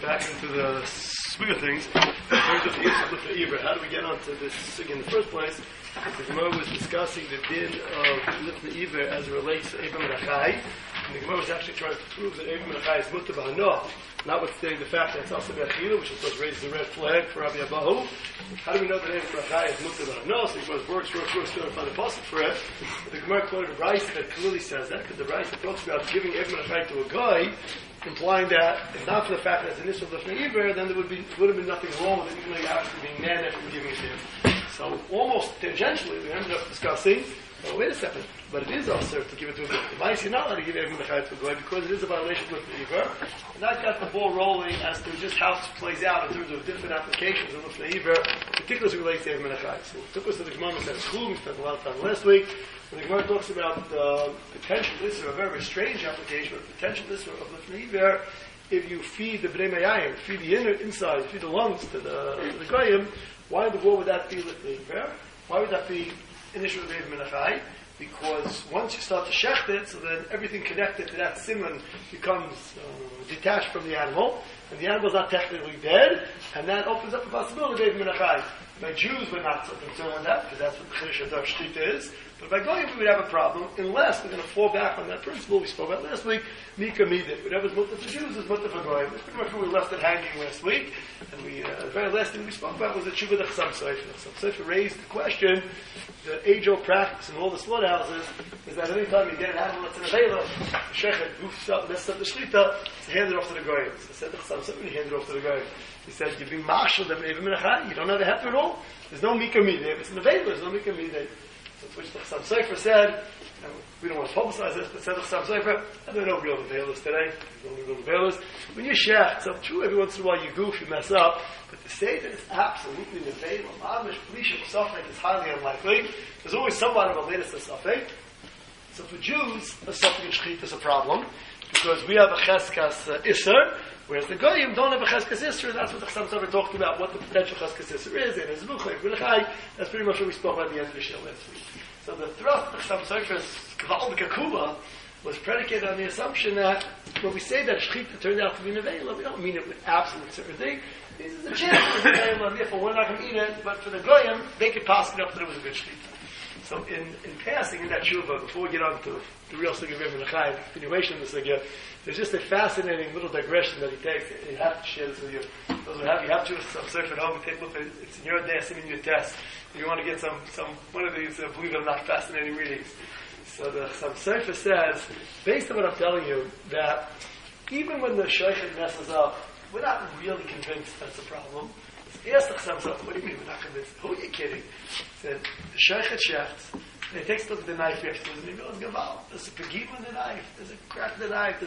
back into the swing of things in terms of the issue of the Iber. How do we get onto this in the first place? The Gemara was discussing the din of Lifnei Iber as it relates to Eber Menachai. And the Gemara was actually trying to prove that Eber Menachai is Mutter B'Hanoah, notwithstanding the fact that it's also B'Achila, which of course raises a red flag for Rabbi Abahu. How do we know that Eber Menachai is Mutter B'Hanoah? So the Gemara works, still to find a passage for it. But the Gemara quoted a Brisa that clearly says that, because the Brisa talks about giving Eber Menachai to a guy, implying that if not for the fact that it's an issue of Lifnei Iber, then there would have been nothing wrong with it, even though you actually being mad after giving it to him. So almost tangentially, we ended up discussing, well, wait a second, but it is also to give it to a guy. The mice, you're not allowed to give everyone a chayat to a guy because it is a violation of Lifnei Iber. And that got the ball rolling as to just how it plays out in terms of different applications of Lifnei Iber, particularly as it relates to everyone a chayat. So it took us to the Gemara and said, we spent a lot of time last week. When the Gemara talks about the potential issue, a very strange application, but the potential issue of Lifnei Iber, if you feed the Bnei Mayayim, feed the inside, feed the lungs to the Goyim, why in the world would that be Lifnei Iber? Why would that be an issue of Eber Menachai? Because once you start to shecht it, so then everything connected to that simon becomes detached from the animal, and the animal is not technically dead, and that opens up the possibility of Eber Menachai. By Jews, we're not so concerned with that, because that's what the Chiddush Hadar Shtita is. But by Goyim, we would have a problem, unless we're going to fall back on that principle we spoke about last week, Mika Midit. Whatever's mutter for Jews is mutter for Goyim. That's pretty much where we left it hanging last week. And the very last thing we spoke about was the Tshuva the Chassam Sofer. The Chassam Sofer raised the question, the age-old practice in all the slaughterhouses, is that any time you get an animal that's in a vela, the shechet goofs up, messes up the shlita, to hand it off to the Goyim. So said the Chassam Sofer, he handed it off to the Goyim. He said, you're being marshal of Eber Menachai, you don't have a heifer at all. There's no Mika Midit. If it's in the vela, there's no Mika Midit. So which the Chassam Sofer said, and we don't want to publicize this, but said the Chassam Sofer, and there are no real veilers today. There's only real veilers. When you shecht, so true, every once in a while you goof, you mess up, but to say that it's absolutely the veil, mamish, plishim, safek is highly unlikely. There's always somewhat of a latest safek. So for Jews, a safek and shchit is a problem, because we have a cheskas isser, whereas the Goyim don't have a cheskas isser, and that's what the Chassam Sofer talked about, what the potential cheskas isser is, and his luchai, v'lechai. That's pretty much what we spoke about at the end of the show last week. So the thrust of the Chassam Sofer's Kvaldik Akuma was predicated on the assumption that when we say that shchita turned out to be nevela, we don't mean it with absolute certainty. This is a chance for the nevela, therefore we're not going to eat it, but for the Goyim, they could pass it up that it was a good shchita. So in passing in that tshuva, before we get on to the real Sugya of Eber Menachai, the continuation of the Sugya, there's just a fascinating little digression that he takes. You have to share this with you. Those who have to surf at home and take a look at it. It's in your desk and in your test. If you want to get some one of these, believe it or not, fascinating readings. So the Chassam Sofer says, based on what I'm telling you, that even when the shaykhid messes up, we're not really convinced that's a problem. Ask the Chassam Sofer, what do you mean we're not convinced? Who are you kidding? He said, the shaykhid shefts, and he takes a look at the knife afterwards, and he goes, Gaval, there's a pegim in the knife, there's a crack in the knife,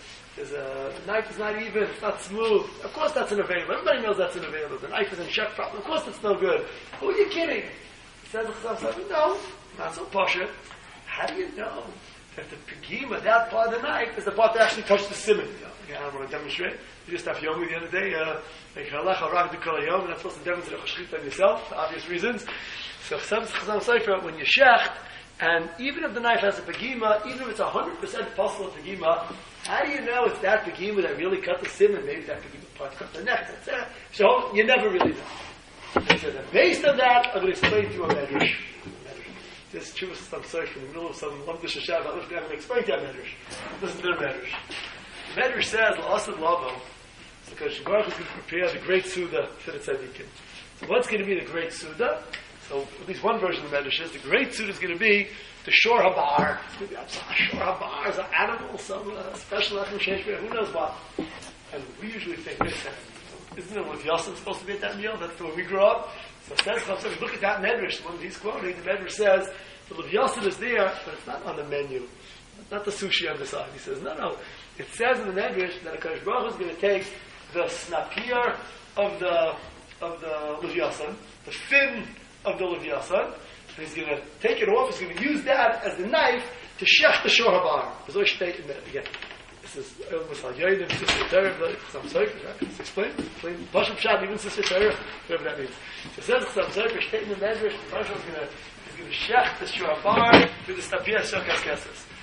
the knife is not even, it's not smooth. Of course that's an available. Everybody knows that's an available. The knife is in chef problem. Of course that's no good. Who are you kidding? He says, the Chassam Sofer, no, not so pasha. How do you know that the pegima, that part of the knife, is the part that actually touched the simon? I don't want to demonstrate. You just have Yomi the other day, like halach harak dukol hayom, and that's supposed to demonstrate a chashchit on yourself, for obvious reasons. So Chassam Sofer, when you shecht, and even if the knife has a pegima, even if it's 100% possible pegima, how do you know it's that pegima that really cut the simon? Maybe that pegima part cut the neck. That's it. So you never really know. He said, based on that, I'm going to explain to you a medrash. This Tshuva Chassam Sofer in the middle of some Lamdish Hashem, I'm going to explain to you a medrash. Listen to the medrash. The medrash says, L'asad lavo, because Baruch is going to prepare the great Suda for the tzaddikim. So what's going to be the great Suda? So at least one version of the medrash is, the great Suda is going to be the Shor HaBar. It's going to be Shor HaBar is an animal, some special lechem sheshbeh, who knows what. And we usually think this, isn't it with Yosef supposed to be at that meal? That's the way we grew up. So says Chassam, look at that medrash, the one he's quoting, the medrash says, the Lev Yosef is there, but it's not on the menu. It's not the sushi on the side. He says, no. It says in the medrash that HaKadosh Baruch Hu is going to take the snapir of the Leviathan, the fin of the Leviathan, and he's going to take it off. He's going to use that as the knife to shech the Shor HaBar. As I state in that again. This is almost like Yodim, Sister Torah, Chassam Sofer, right? Let's explain. Pasham Pshat, even Sister Torah, whatever that means. So it says Chassam Sofer, state in the medrash, the Pasham is going to shech the Shor HaBar with the snapir Shor Kaskesses.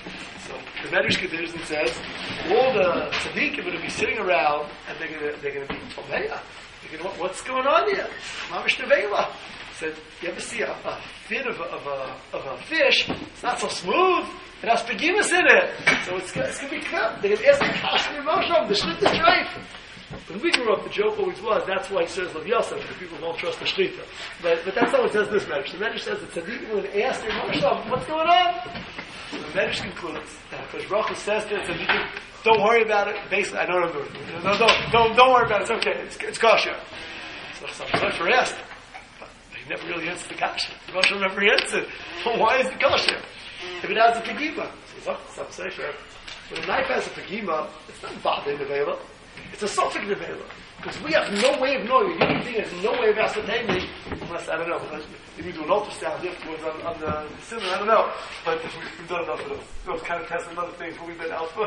So the Medrash continues and says, all the tzaddikim are going to be sitting around and they're going to be tomeya. What's going on here? Mamish nevela. Said, you ever see a fin of a fish? It's not so smooth. It has pegimus in it. So it's going to be cut. They're going to ask the Kashmir Moshe, the Shlit the Treif. When we grew up, the joke always was, that's why it says Lav Yosef, because people won't trust the Shlita. But that's not what it says in this Medrash. The Medrash says that tzaddikim would ask their Moshe, what's going on? So the Medrash concludes that because Rachel says to the tzaddikim, don't worry about it. Basically, I know what I'm doing. No, don't worry about it. It's okay. It's kosher. So Moshe asked, but he never really answered the kasha. Moshe never answered. Well, why is it kosher? If it has a pegima, so some sefer. When a knife has a pegima, it's not bad in the vela. It's a suffix nevela. Because we have no way of knowing. The human being has no way of ascertaining, unless, I don't know, if we do an ultrasound afterwards on the cylinder, I don't know. But we've done enough of those kind of tests and other things where we've been out.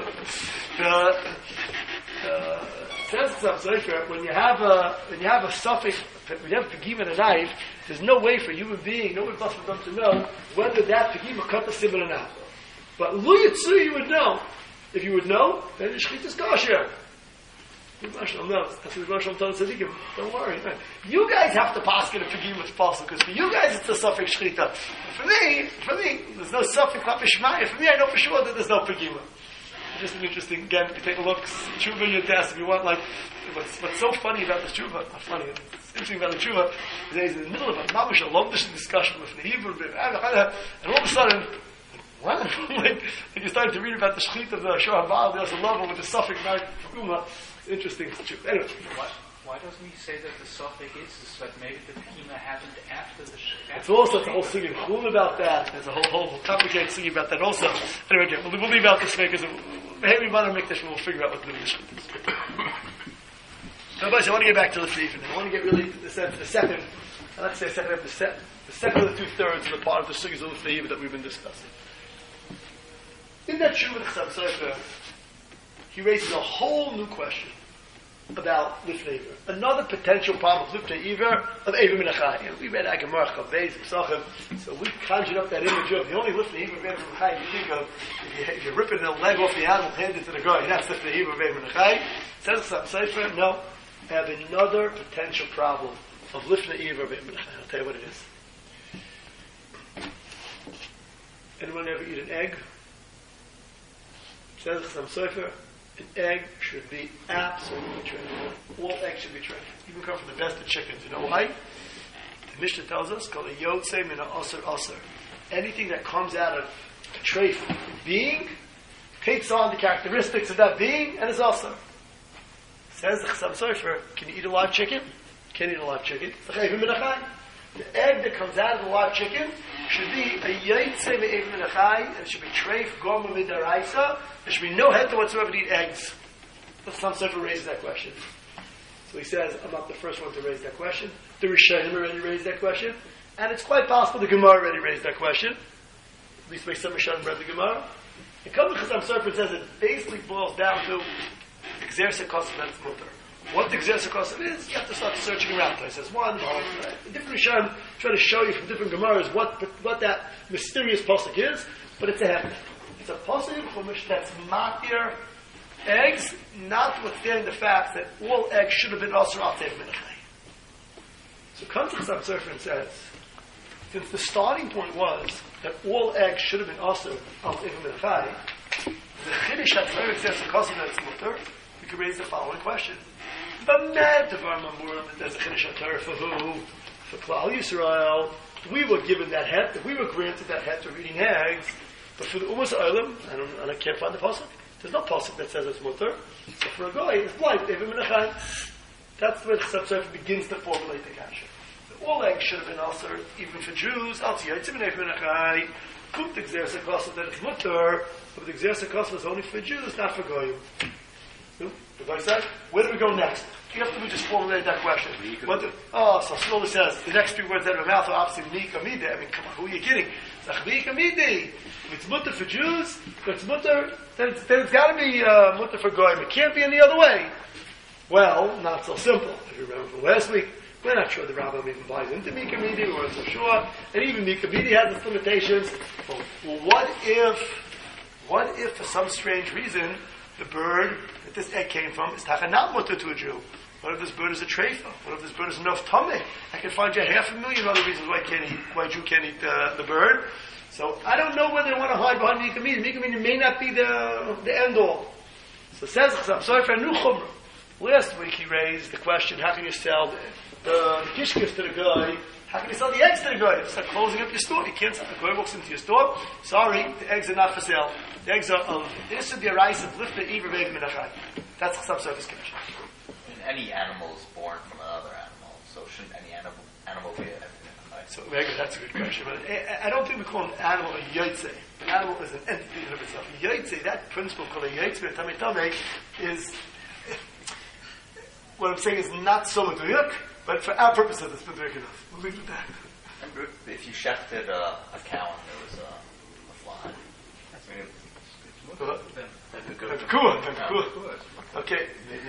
When you have a suffix, when you have a pegima and a knife, there's no way for a human being, no way for them to know whether that pegima cut the sibon or not. But lu yitzu, you would know. If you would know, then the shchit is kosher. Mashal knows. That's what Mashal told tzaddikim. Don't worry. You guys have to pass it a pegima if possible, because for you guys it's a suffix shchita. For me, there's no suffix shmaya. For me, I know for sure that there's no pegima. Just an interesting, again, if you take a look, tshuva your test, if you want, like, what's so funny about the tshuva, not funny, it's interesting about the tshuva, is that he's in the middle of a mamish, a long discussion with the Hebrew, and all of a sudden, what? like you started to read about the shchit of the Shoah Baal, there's a level with the suffix, peguma. Interesting. Anyway. Why doesn't he say that the suffix is that maybe the pegima happened after the shchita? It's also a whole singing chul about that. There's a whole complicated singing about that also. Anyway, again, we'll leave out this because maybe Mana Mikdash we'll figure out what the new shchita is. So, boys, I want to get back to the Sifin. I want to get really to the second. I'd like to say the second of the 2/3 of the part of the Sugyas of the that we've been discussing. In that Shuvah Chasam Sofer, he raises a whole new question about Lifnei Iver. Another potential problem of Lifnei Iver of Eivim Menachai. And we read Agamar Chavbeis Pesachim, so we conjured up that image of the only Lifnei Iver of Eivim Menachai you think of, if you're ripping the leg off the animal, hand it to the guy, that's Lifnei Iver of Eivim Menachai. Says Chasam Sofer, no, I have another potential problem of Lifnei Iver of Eivim Menachai. I'll tell you what it is. Anyone ever eat an egg? Says Chasam Sofer, an egg should be absolutely treifed. All eggs should be treifed. Even come from the best of chickens. You know why? The Mishnah tells us, called a yotzei min ha'aser aser. Anything that comes out of a treif being takes on the characteristics of that being and is aser. Says the Chasam Sofer, can you eat a live chicken? Can't eat a live chicken. The egg that comes out of the live chicken should be a yotzei me'ev menachai, and it should be treif goma midaraisa. There should be no head to whatsoever to eat eggs. The Chasam Sofer raises that question. So he says, I'm not the first one to raise that question. The Rishonim already raised that question. And it's quite possible the Gemara already raised that question. At least some Rishonim read the Gemara. It comes to Chasam Sofer and says it basically boils down to exersa kosim and mutter. What the exersa kosim is, you have to start searching around. I says one, different Rishonim try to show you from different Gemaras what that mysterious pasuk is, but it's a hefner. It's a pasuk in Chumash that's matir eggs, notwithstanding the fact that all eggs should have been asur al tev minachai. So comes the Chasam Sofer and says, since the starting point was that all eggs should have been asur al tev minachai, the chiddush haTorah says the kosim that's mutter, we could raise the following question: but mad devar mamurim that there's a chiddush haTorah for who? For Klal Yisrael. We were given that het, we were granted that het of eating eggs. But for the Umas Olam, I can't find the pasuk. There's no pasuk that says it's mutter. So for a guy, it's blind. Eivim Menachai. That's where the Chasam Sofer begins to formulate the kasha. All eggs should have been also, even for Jews. Al Tziyatzim and Eivim Menachai. Put the Gzersa Kosa that it's mutter, but the Gzersa Kosa is only for Jews, not for goyim. The guy said, where do we go next? After we just formulated that question. So Shlomo says, the next few words out of my mouth are obviously Mika Mideh. I mean, come on, who are you kidding? Mika Mideh. If it's mutter for Jews, if it's mutter, then it's got to be mutter for goyim. It can't be any other way. Well, not so simple. If you remember from last week, we're not sure the Rambam even buys into Mika Mideh. We weren't so sure. And even Mika Mideh has its limitations. Well, what if What if, for some strange reason, the bird that this egg came from is not mutter to a Jew? What if this bird is a treifa? What if this bird is enough tummy? I can find you 500,000 other reasons why a Jew can't eat the bird. So I don't know whether they want to hide behind Mikamin. Mikamin may not be the end all. So says I'm sorry for a new chumrah. Last week he raised the question: how can you sell the kishkis to the guy? How can you sell the eggs to the guy? It's like closing up your store. You can't sell the guy walks into your store. Sorry, the eggs are not for sale. The eggs are of this would be a rice of lift the Iver Veig Minachai. That's the subsurface connection. Any animal is born from another animal, so shouldn't any animal be a so maybe that's a good question, but I don't think we call an animal a yotze. An animal is an entity in of itself. Yotze, that principle called a yotze, tame, is what I'm saying is not so meduyuk, but for our purposes it's meduyuk enough. We'll leave it at that. Remember, if you shechted a cow and there was a fly, okay,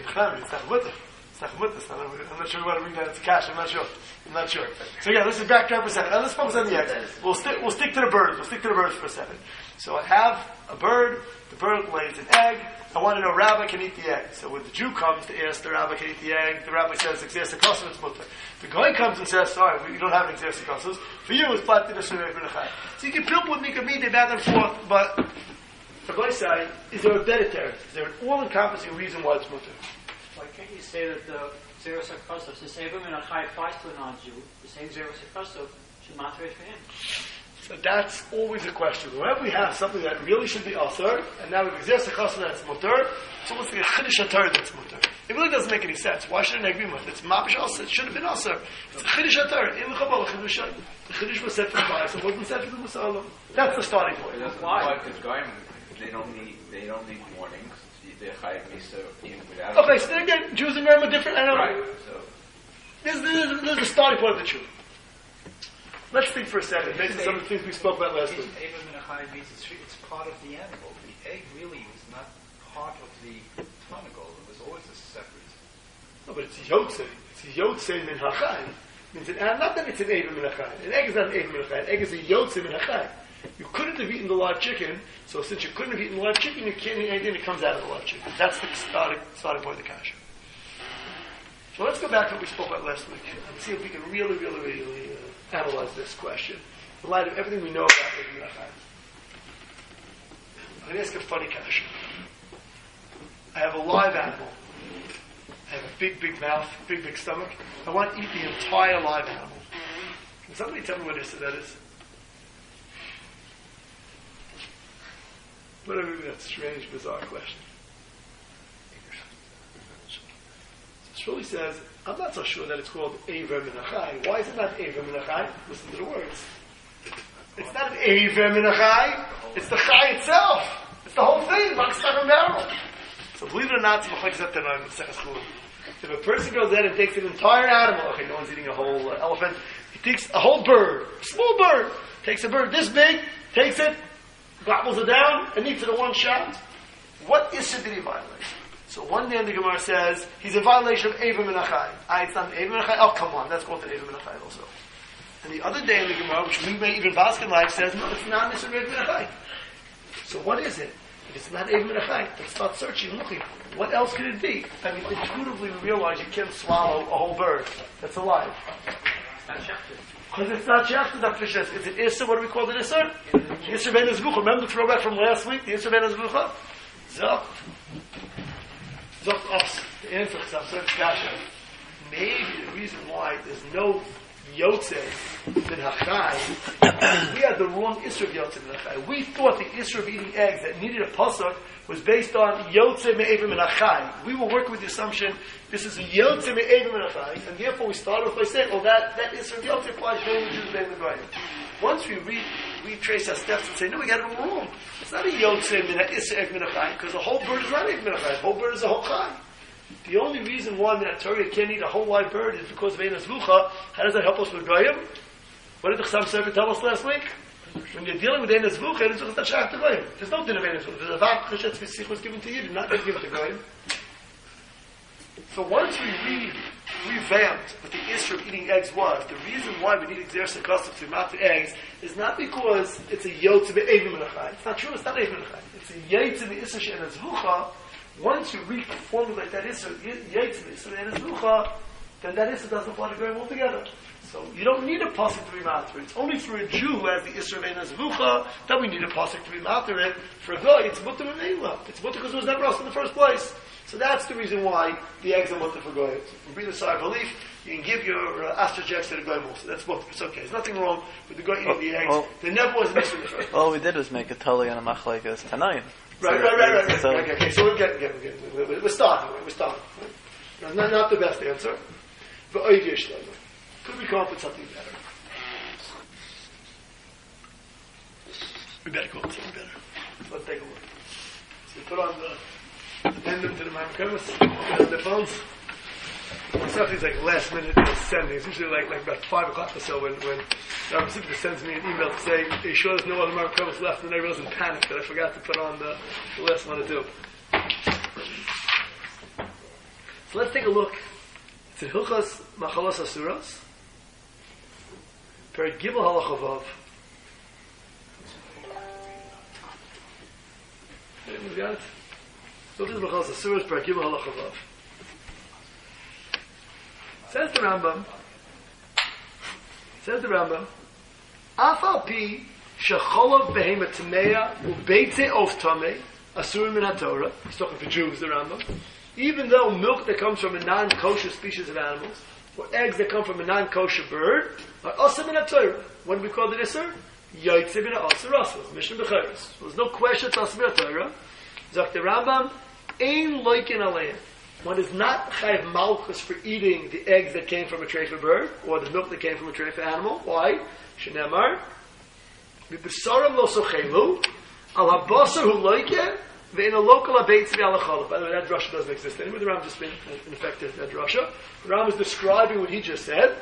I'm not sure we want to read that. It's cash. I'm not sure. So yeah, let's back up for a second. Now let's focus on the eggs. We'll stick to the birds. We'll stick to the birds for a second. So I have a bird. The bird lays an egg. I want to know Rabbi can eat the egg. So when the Jew comes to ask the Rabbi can eat the egg, the Rabbi says exercikosus, it's mutter. The guy comes and says, sorry, we don't have exercikosus. For you, it's planted a sunnah benachai. So you can pilp with Nikamide back and forth, but the guy say, is there a better terror? Is there an all-encompassing reason why it's mutter? Why can't you say that the Zeros HaKosov, since Abraham and Achai applies to a non-Jew, the same Zeros HaKosov should matter for him? So that's always a question. Whenever we have something that really should be asur, and now we've exercised a chasana that's mutter, it's almost like a chiddush haTorah that's mutter. It really doesn't make any sense. Why shouldn't it be mutter? It's mapish asur. It should have been asur. It's a chiddush haTorah. In the Kabbalah, the chiddush was set for the bias, it wasn't set for the Musa'alam. That's the starting point. Why? Because going, they don't need warnings. They're chayav misa even without. Okay, so then again, Jews and Rome are different. I don't know. Right. So This is the starting point of the truth. Let's think for a second, based on some of the things we spoke about last week. Abraham and Achai means it's part of the animal. The egg really was not part of the tonical. It was always a separate. No, but it's yotze. It's yotze min hachai. Means not that it's an Abraham min hachai. An egg is not an Abraham min hachai. An egg is a yotze min hachai. You couldn't have eaten the live chicken, so since you couldn't have eaten the live chicken, you can't eat anything that comes out of the live chicken. That's the starting point of the kasha. So let's go back to what we spoke about last week and see if we can really analyze this question in light of everything we know about Abraham Achai. I'm going to ask a funny question. I have a live animal. I have a big mouth, big stomach. I want to eat the entire live animal. Can somebody tell me what that is? Whatever that strange, bizarre question. Shuli says, I'm not so sure that it's called Aver Min Achai. Why is it not Aver Min Achai? Listen to the words. It's not an Aver Min Achai. It's the Chai itself. It's the whole thing. Lock, stock, and barrel. So believe it or not, if a person goes there and takes an entire animal, okay, no one's eating a whole elephant. He takes a whole bird, a small bird, takes a bird this big, takes it, gobbles it down, and eats it in one shot. What issue did he violate? So one day the Gemara says, he's in violation of Aver Min Achai. It's not Aver Min Achai. Oh, come on, that's called an Aver Min Achai also. And the other day in the Gemara, which we may even Baskin like, says, no, it's not Aver Min Achai. So what is it? If it's not Aver Min Achai, let's start searching, looking. What else could it be? I mean, intuitively we realize you can't swallow a whole bird that's alive. It's not shafted. Because it's not shafted, Dr. Shes. Is it Issa? What do we call it, Issa? Issa ben Ezbucha. Remember the throwback from last week? The Issa ben Ezbucha? So, the answer to some discussion. Maybe the reason why there's no Yotze bin Hachai, we had the wrong Isra of Yotze bin Hachai. We thought the Isra of eating eggs that needed a pasuk was based on Yotze me'evim bin Hachai. We were working with the assumption this is a Yotze me'evim bin Hachai, and therefore we started off by saying, well, that Isra of Yotze applies to the Jews and the Goyim. Once we retrace our steps and say, no, we got it wrong. It's not a Yotze min Isra bin Hachai, because the whole bird is not Evim bin Hachai. The whole bird is a whole Chai. The only reason why Torah can't eat a whole live bird is because of Ein Azvucha. How does that help us with Goyim? What did the Chassam Sofer tell us last week? When you're dealing with Ein Azvucha, Ein Azvucha is not Shach to Goyim. There's no din of Ein Azvucha. There's a Vav Cheshetz V'Sich was given to you, not given to Goyim. So once we read revamped what the issue of eating eggs was. The reason why we need Xer Sakasa to matter eggs is not because it's a Yotze Be'evim Menachai. It's not true, it's not Evim Menachai. It's a Yotze Be'isser She'en Azvucha. Once you reformulate that Isser, Yotze Be'isser She'en Azvucha, then that Isser doesn't apply to Goyim altogether. So you don't need a pasuk to be matter. It's only for a Jew who has the Isser of Ein Azvucha that we need a pasuk to be matter it. For a Goy, it's mutter and Eila. It's mutter because it was never us in the first place. So that's the reason why the eggs are mutter for Goy. So breathe a sigh of relief. You can give your astrajex to the Goy also. That's mutter. It's okay. There's nothing wrong with the Goy eating the eggs. There never was an Isser in the first place. All we did was make a Tully and a Machlekes Tanaim. Right. So, okay, so we're starting. Not the best answer. But could we come up with something better? We better come up with something better. Let's take a look. So we put on the addendum to the Maimonides on the phones. Stuff is like last minute sending. It's usually like about 5 o'clock or so when Rabbi Sipka sends me an email to say, are you sure there's no other Maimonides left? And I realized in panic that I forgot to put on the last one to do. So let's take a look. It's in Hilchas Machalos Asuras. Perek Gimel Halacha Vav. Anyone got it? Hilchas Machalos Asuras, Perek Gimel Halacha Vav. Says the Rambam, Afal pi shecholov behema tameya ubeitze of tamei asurim min haTorah. He's talking for Jews, the Rambam. Even though milk that comes from a non-kosher species of animals, or eggs that come from a non-kosher bird, are asur min haTorah. What do we call the isur? Yaitze min ha'asur asur. Mishnah Becharos. There's no question it's asur min haTorah. Zok the Rambam, ein loikin aleim. One is not chayav malchus for eating the eggs that came from a treifa bird or the milk that came from a treifa animal. Why? Shenemar, v'besaram lo sochelu, al habasar hu loike, ve'in a local abeitz v'alachalav. By the way, that drasha doesn't exist anymore. The Ram just been ineffective, that drasha. The Ram is describing what he just said.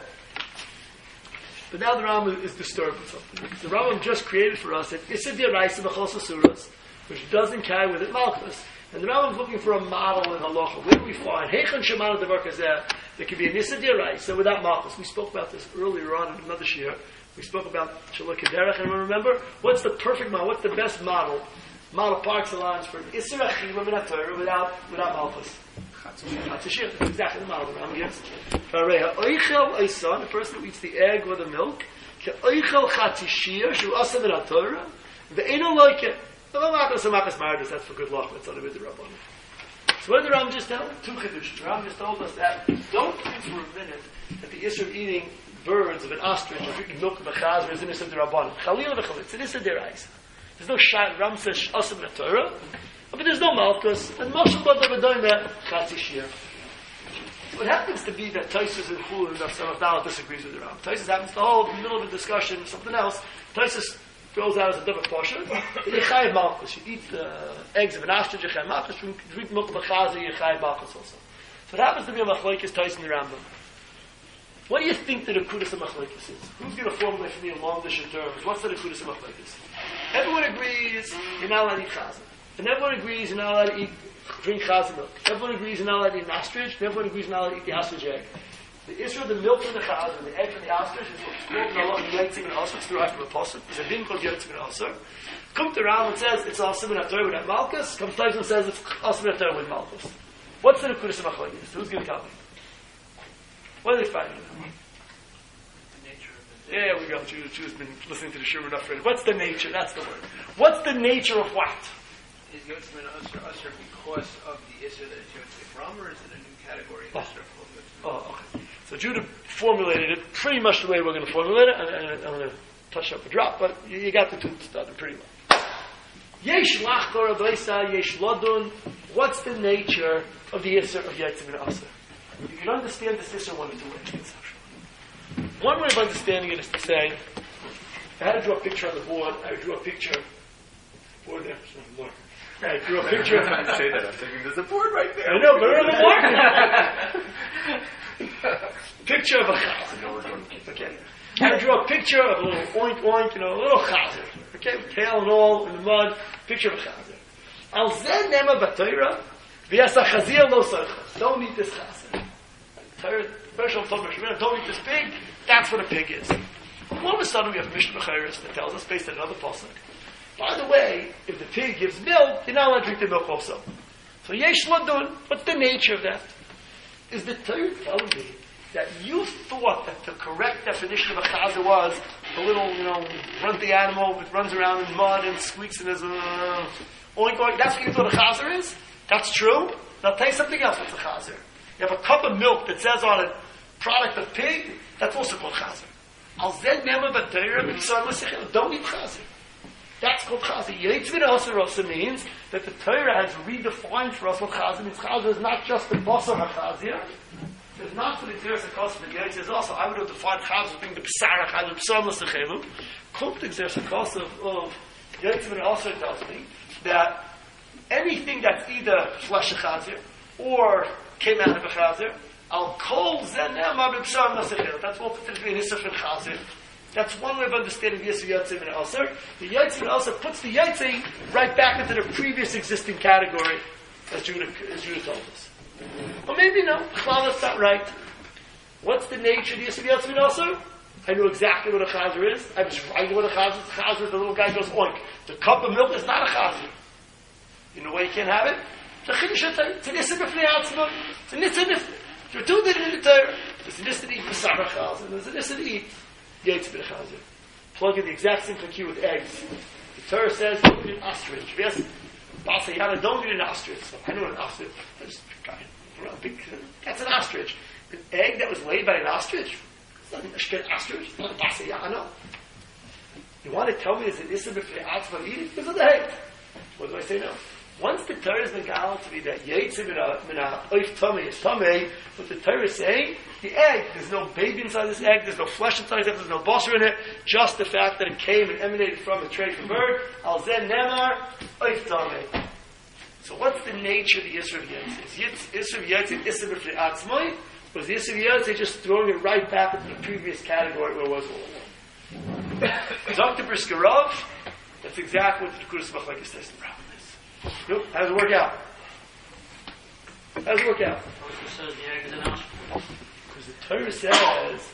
But now the Ram is disturbed with something. The Ram just created for us an Issa D'Oraisa B'chos Asuras, which doesn't carry with it malchus. And the Rambam's looking for a model in halacha. Where do we find Heichon Shemana Devar Kazeh? There could be a Nisa D'Oraisa without malchus. We spoke about this earlier on in another shir. We spoke about Shalok Kederach, and remember, what's the perfect model? What's the best model? Model par excellence for Isser Achila Min HaTorah without malchus. Chatzashir. That's exactly the model the Rambam gives. Oichel Oisan, the person who eats the egg or the milk, Oichel Chatzashir Shu Asa Min HaTorah, Ve'eno Loike. That's for good luck. That's not a bit the Rabbanim. So what did the Ram just tell? 2 chidush. The Ram just told us that don't think for a minute that the issue of eating birds of an ostrich or drinking milk of a chazer is an issue of the Rabbanim. Chalil v'chalil. It's an issue of their eyes. There's no shayla. Ram says asim in the Torah, but there's no malchus. And Moshe Bad Davidoyim chatzi shir. What happens to be that Taisus and Chul and Daf Samach disagrees with the Ram. Taisus happens to hold in the middle of a discussion something else. Taisus throws out as a double portion. You chayiv malchus. You eat eggs of an ostrich, you chayiv malchus. You drink milk of a chazer, you chayiv malchus also. So it happens to be a machlokes Taisus and the Rambam. What do you think the Nekudas of machlokes is? Who's going to formulate for me in long distance terms? What's the Nekudas of machlokes? Everyone agrees you're not allowed to eat chazer. And everyone agrees you're not allowed to drink chazer milk. Everyone agrees you're not allowed to eat an ostrich. And everyone agrees you're not allowed to eat the ostrich egg. The issue of the milk from the chazer and the egg from the ostrich is what's called in Allah Yaitzim and Asr. It's derived from a pasuk. There's a din called Yaitzim and Asr. Come to Ram and says it's Asr and Atar without Malchus. Comes Taisus and says it's Asr and Atar with Malchus. What's the Nekudas of machlokes? Who's going to tell me? What are they fighting about? The nature of the Yeah, we go. Jew's been listening to the shir enough. What's the nature? That's the word. What's the nature of what? Is Yotzim and Usher because of the Isser that it's Yotzim from, or is it a new category? Okay. So Judah formulated it pretty much the way we're going to formulate it, and I'm going to touch up a drop, but you got the two started pretty well. Yesh lachtor abaysa, yesh lodun. What's the nature of the Isser of Yotzim and Usher? You can understand this Isser one of two ways, conceptually. One way of understanding it is to say, I had to draw a picture on the board. I drew a picture. Board there. I drew a picture. I say that. I'm thinking there's a board right there. I know, but I don't know why. Picture of a chazer. Okay. I drew a picture of a little oink oink, a little chazer. Okay, tail and all in the mud. Picture of a chazer. Al zeh nema b'Torah v'yasa chazir lo sarchas. Don't eat this chazer. special told Mishra, don't eat this pig, that's what a pig is. All of a sudden we have a Mishnah B'chayris that tells us, based on another pasuk, by the way, if the pig gives milk, you're not allowed to drink the milk also. So yesh ladun, what's the nature of that? Is the Torah telling me that you thought that the correct definition of a chazer was the little, runty animal that runs around in mud and squeaks and is oink oink. That's what you thought a chazer is? That's true? Now I'll tell you something else that's a chazer. You have a cup of milk that says on it, product of pig, that's also called chazer. Al zed nema b'Torah b'Yisrael l'sechel. Don't eat chazer. That's called chazer. Yitzvin also means that the Torah has redefined for us what chazer means. Chazer is not just the basar hachazir. It's not for the Xeris HaKos, but the Yitzvin says also, I would have defined chazer as being the b'sar hachazir, b'sar l'sechelu. Quote the Xeris HaKos of Yitzvin also tells me that anything that's either flesh hachazir or came out of a chazer, al kol zenema b'sar l'sechelu. That's all particularly in Yisuf and chazer. That's one way of understanding the Yisuf Yatzim and Elser. The Yatzim also puts the Yatzim right back into the previous existing category, as Judah told us. Or maybe no, that's not right. What's the nature of the Yisuf Yatzim and Elser? I know exactly what a chazer is. I was writing what a chazer is. Chazer, the little guy goes oink. The cup of milk is not a chazer. You know why you can't have it? It's an Yisuf B'fnei Atzma. It's an Yisuf. There are two things in the Torah. There's an Yisuf to eat B'sar HaChazer, and there's an Yisuf to eat Yates bin Chazer. Plug in the exact same chaki with eggs. The Torah says, don't eat an ostrich. Yes, Basayana, don't eat an ostrich. So I know an ostrich. That's an ostrich. An egg that was laid by an ostrich? It's not an ostrich. It's not a Basayana. You want to tell me there's an Issa b'fnei atzma eating? Because of the egg. What do I say now? Once the Torah has been gallant to be that Yates bin oif tummy is tummy, what the Torah is saying, the egg, there's no baby inside this egg, there's no flesh inside it, there's no basar in it, just the fact that it came and emanated from a trait from bird, al zen nemar, oif tummy. So what's the nature of the Yisra of Yates? Is Yisra of Yates an Yisra b'fnei atzmai, or is the Yisra of Yates just throwing it right back into the previous category where it was all along? Dr. Briskerov, that's exactly what the Kudas Machlekes says in the problem. Nope. How does it work out? How does it work out? Says the egg is an ostrich. Because the Torah says,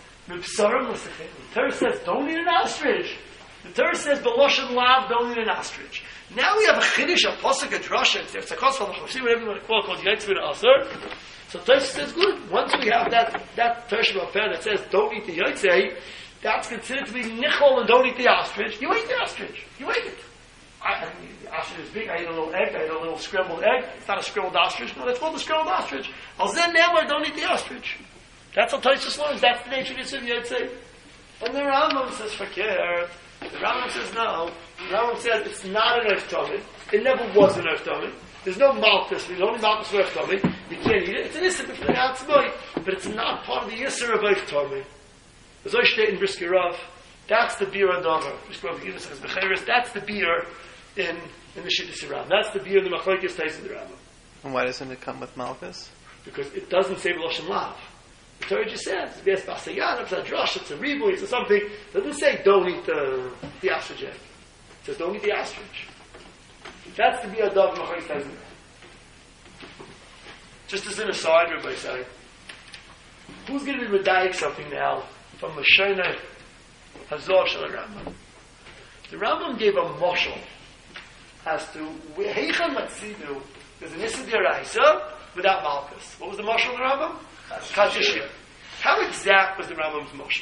the Torah says, don't eat an ostrich. The Torah says, B'loshen lav, don't eat an ostrich. Now we have a chiddush, a posuk, a drasha, it's a kosval, whatever you want to call it, called Yitzvin Aser. So Torah says, good. Once we have that Torah Shabbat that says, don't eat the Yitzvah, that's considered to be nichol and don't eat the ostrich. You ate the ostrich. You ate it. The ostrich is big. I ate a little egg. I ate a little scrambled egg. It's not a scrambled ostrich. No, that's called a scrambled ostrich. Al zen nemar, don't eat the ostrich. That's how Tosfos learns. That's the nature of the Yisuf Yatzeh. And the Rambam says fakir. The Rambam says no. The Rambam says it's not an earth tummy. It never was an earth tummy. There's no malchus. There's only malchus for earth tummy. You can't eat it. It's an Yisuf b'fnei atzmai, but it's not part of the Yisuf of earth tummy. As I state in Briskerov, that's the beer on Dover. That's the beer in the Shittis Ram. That's the beer in the Machlekes Tais in the Rambam. And why doesn't it come with Malchus? Because it doesn't say B'loshen Lav. The Torah just says, it's a Basayan, it's a Drush, it's a Ribu, it's a something. It doesn't say don't eat the ostrich egg. It says don't eat the ostrich. That's the beer on Dover Machlekes Tais in the Rambam. Just as an aside, everybody saying, who's going to be medayik something now from the Shona Hazor Shel Rambam? The Rambam gave a moshel as to Heicham Matzidu. There's an Issa D'Oraisa without Malchus. What was the moshel of the Rambam? Chatishir. How exact was the Rambam's moshel?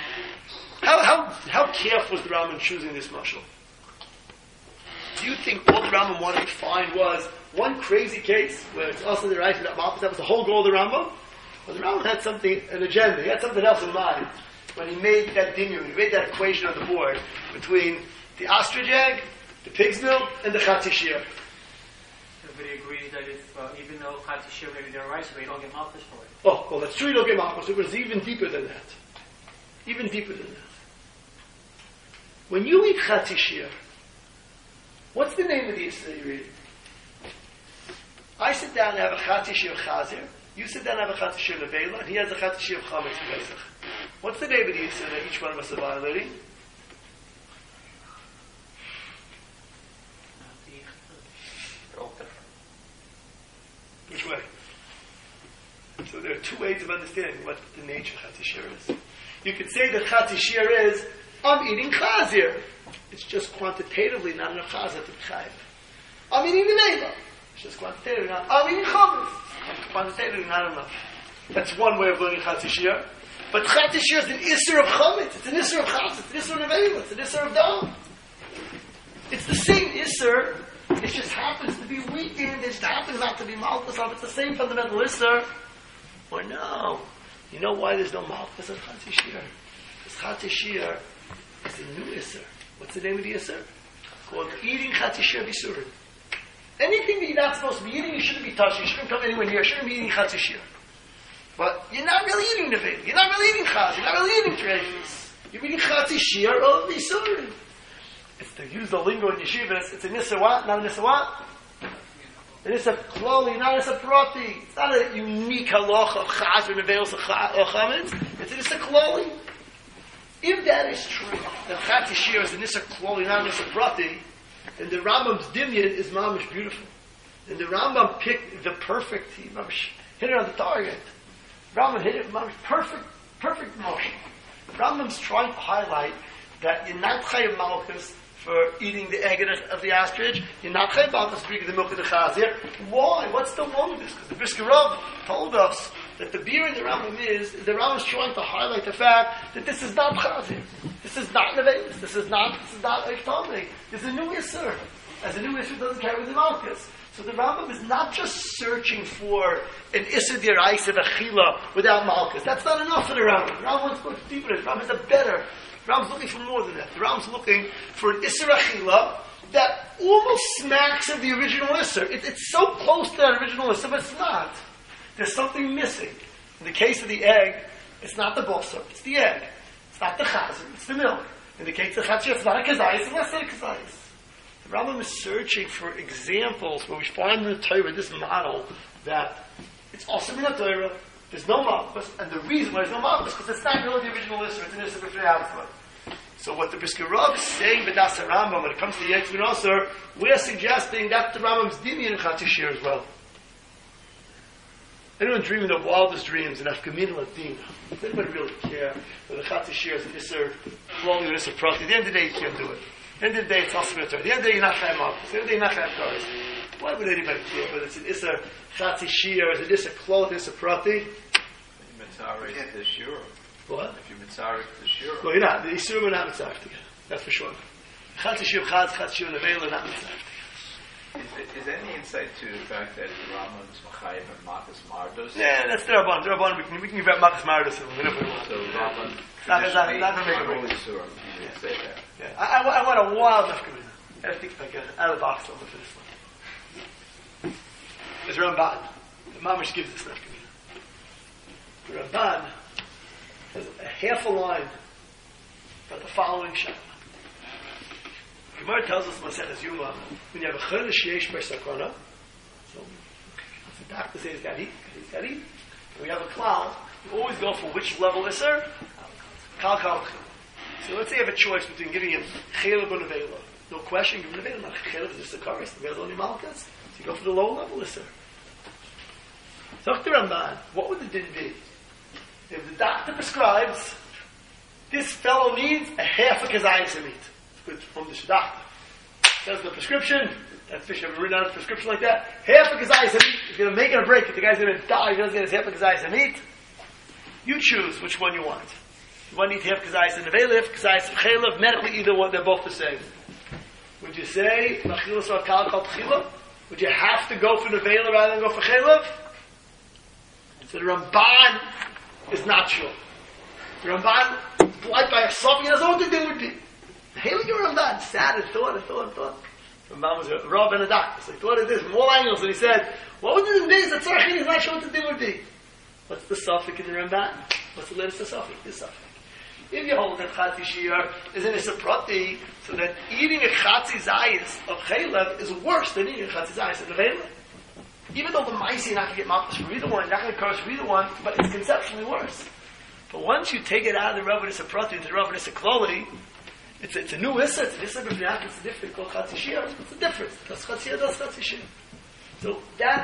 How careful was the Rambam in choosing this moshel? Do you think all the Rambam wanted to find was one crazy case where it's also the D'Oraisa without Malchus? That was the whole goal of the Rambam? Well, the Rambam had an agenda. He had something else in mind when he made that dinyan, he made that equation on the board between the ostrich egg, the pig's milk, and the chatishir. Everybody agrees that if, even though chatishir may be their rice, but you don't get malchus for it. Oh, well, that's true, you don't get malchus. It was even deeper than that. Even deeper than that. When you eat chatishir, what's the name of the Yisra you're eating? I sit down and have a chatishir chazir. You sit down and have a chatishir levela, and he has a chatishir chametz pesach. What's the name of the Yisra that each one of us are violating? Which way? So there are two ways of understanding what the nature of Chatzis is. You could say that Chatzis is, I'm eating chazir. It's just quantitatively not enough chazir to be chayiv. I'm eating the neighbor. It's just quantitatively not. I'm eating chametz. Quantitatively not enough. That's one way of learning Chatzis. But Chatzis is an isser of chametz. It's an isser of chaz. It's an isser of nevela. It's an isser of dam. It's the same isser. It just happens to be weakened. It just happens not to be malchus. It's the same fundamental isser. Or no. You know why there's no malchus in Chatzis? Because Chatzis is a new isser. What's the name of the isser? Called eating Chatzis bisurin. Anything that you're not supposed to be eating, you shouldn't be touching. You shouldn't come anywhere near. You shouldn't be eating Chatzis. But you're not really eating nevela. You're not really eating chaz. You're not really eating treifus. You're eating Chatzis or bisurin. It's to use the lingo in yeshivas. It's an isser what? Not an isser what? An isser kloli, not an isser prati. It's not a unique halacha of chaz or nevelos or chametz. It's an isser kloli. If that is true, that Chatzis is an isser kloli, not an isser prati, then the Rambam's dimyan is mamish beautiful. And the Rambam picked the perfect, he mamish hit it on the target. Rambam hit it mamish perfect motion. Rambam's trying to highlight that you're not chayav malchus for eating the egg of the ostrich. You're not chayav malchus for drinking the milk of the chazir. Why? What's the wrong with this? Because the Brisker Rav told us that the beer in the Rambam is the Rambam's trying to highlight the fact that this is not chazir. This is not nevelis. This is not eichtami. This is a new isser. As a new isser doesn't carry the malchus. So the Rambam is not just searching for an isser diraisa v'achila without malchus. That's not enough for the Rambam. The Rambam wants to go deeper. The Rambam is a better. The Rambam's looking for more than that. The Rambam's looking for an isser achila that almost smacks of the original isser. It's so close to that original isser, but it's not. There's something missing. In the case of the egg, it's not the basar, it's the egg. It's not the chazer, it's the milk. In the case of the chazer, it's not a kazayis, it's less than a kazayis. The Rambam is searching for examples where we find in the Torah this model that it's also in the Torah. There's no malchus, and the reason why there's no malchus is because it's not really the original isser, it's an isser b'fnei alpha. So what the Brisker Rav is saying with Das Rambam when it comes to the Yetz V'Nosar, we're suggesting that the Rambam's dimyan in Chatzis as well. Anyone dreaming the wildest dreams in Afkamin Latina? Does anybody really care whether Chatzis is an isser, flowing or isser prati? At the end of the day, you can't do it. At the end of the day, it's also At the end of the day, you're not chayav malchus. At the end of the day, you're not chayav kares. Why would anybody care whether it's an isser Chatzis or is it isser klot, isser prati? Mitzarek the shura. What? If you mitzarek the shura. Well, you're not. The isurim are not mitzarek together. That's for sure. Chatzis chaz, Chatzis nevela are not mitzarek. Is there any insight to the fact that Rambam's Machayev and Marcus Mardos? Yeah, that's the Rabban. The Rabban, we can give out Marcus Mardos whenever we want. So Rambam Not to make a Rambam break. is Surah. You didn't say that. Yeah. I want a wild nafkamina. I gotta think like out of the box on for this one. There's Ramban. The Mamish gives this nafkamina. The Ramban has a half a line about the following shot. Gemara tells us Maseches Yuma, when you have a chayla sheyesh by sakana, so the doctor says he's got to eat, and we have a klal, you always go for which level is there? Kal. So let's say you have a choice between giving him chayla or nevela. No question, give him nevela, not chayla, it's just a karis, nevela only malchus. So you go for the low level is there. Dr. Ramban, what would the din be? If the doctor prescribes, this fellow needs a half a kazayas of meat. From the doctor. Says the prescription, that's fish ever written out a prescription like that. Half a kazayas of meat is going to make it or break it. The guy's going to die if he doesn't get his half a kazayas of meat. You choose which one you want. You want to eat half kazayas of nevelif, kazayas of chaylev, medically either one, they're both the same. Would you say, machilas or kal kal tchila? Would you have to go for nevela rather than go for chaylev? So the Ramban is not sure. The Ramban, blind by a sof, he doesn't know what the din would be. Hailing your Ramban sat and thought. Ramban was a Rav and a doctor, so he thought of this from all angles, and he said, what would the days that Tzarachin is not sure what the din would be? What's the suffix in the Ramban? What's the latest suffix? This suffix. If you hold that Chatzis is an Issa Prati, so that eating a Chatzis Zayis of Chaylev is worse than eating a Chatzis Zayis of Chaylev. Even though the Maisi are not going to get malchus for either one, not going to curse for either one, but it's conceptually worse. But once you take it out of the Rav and Issa Prati into the Rav and Issa Kloli, it's a new issa. It's an issa b'fnei it's a different called chatzis. What's the difference? Does chatzis does chatzis. So that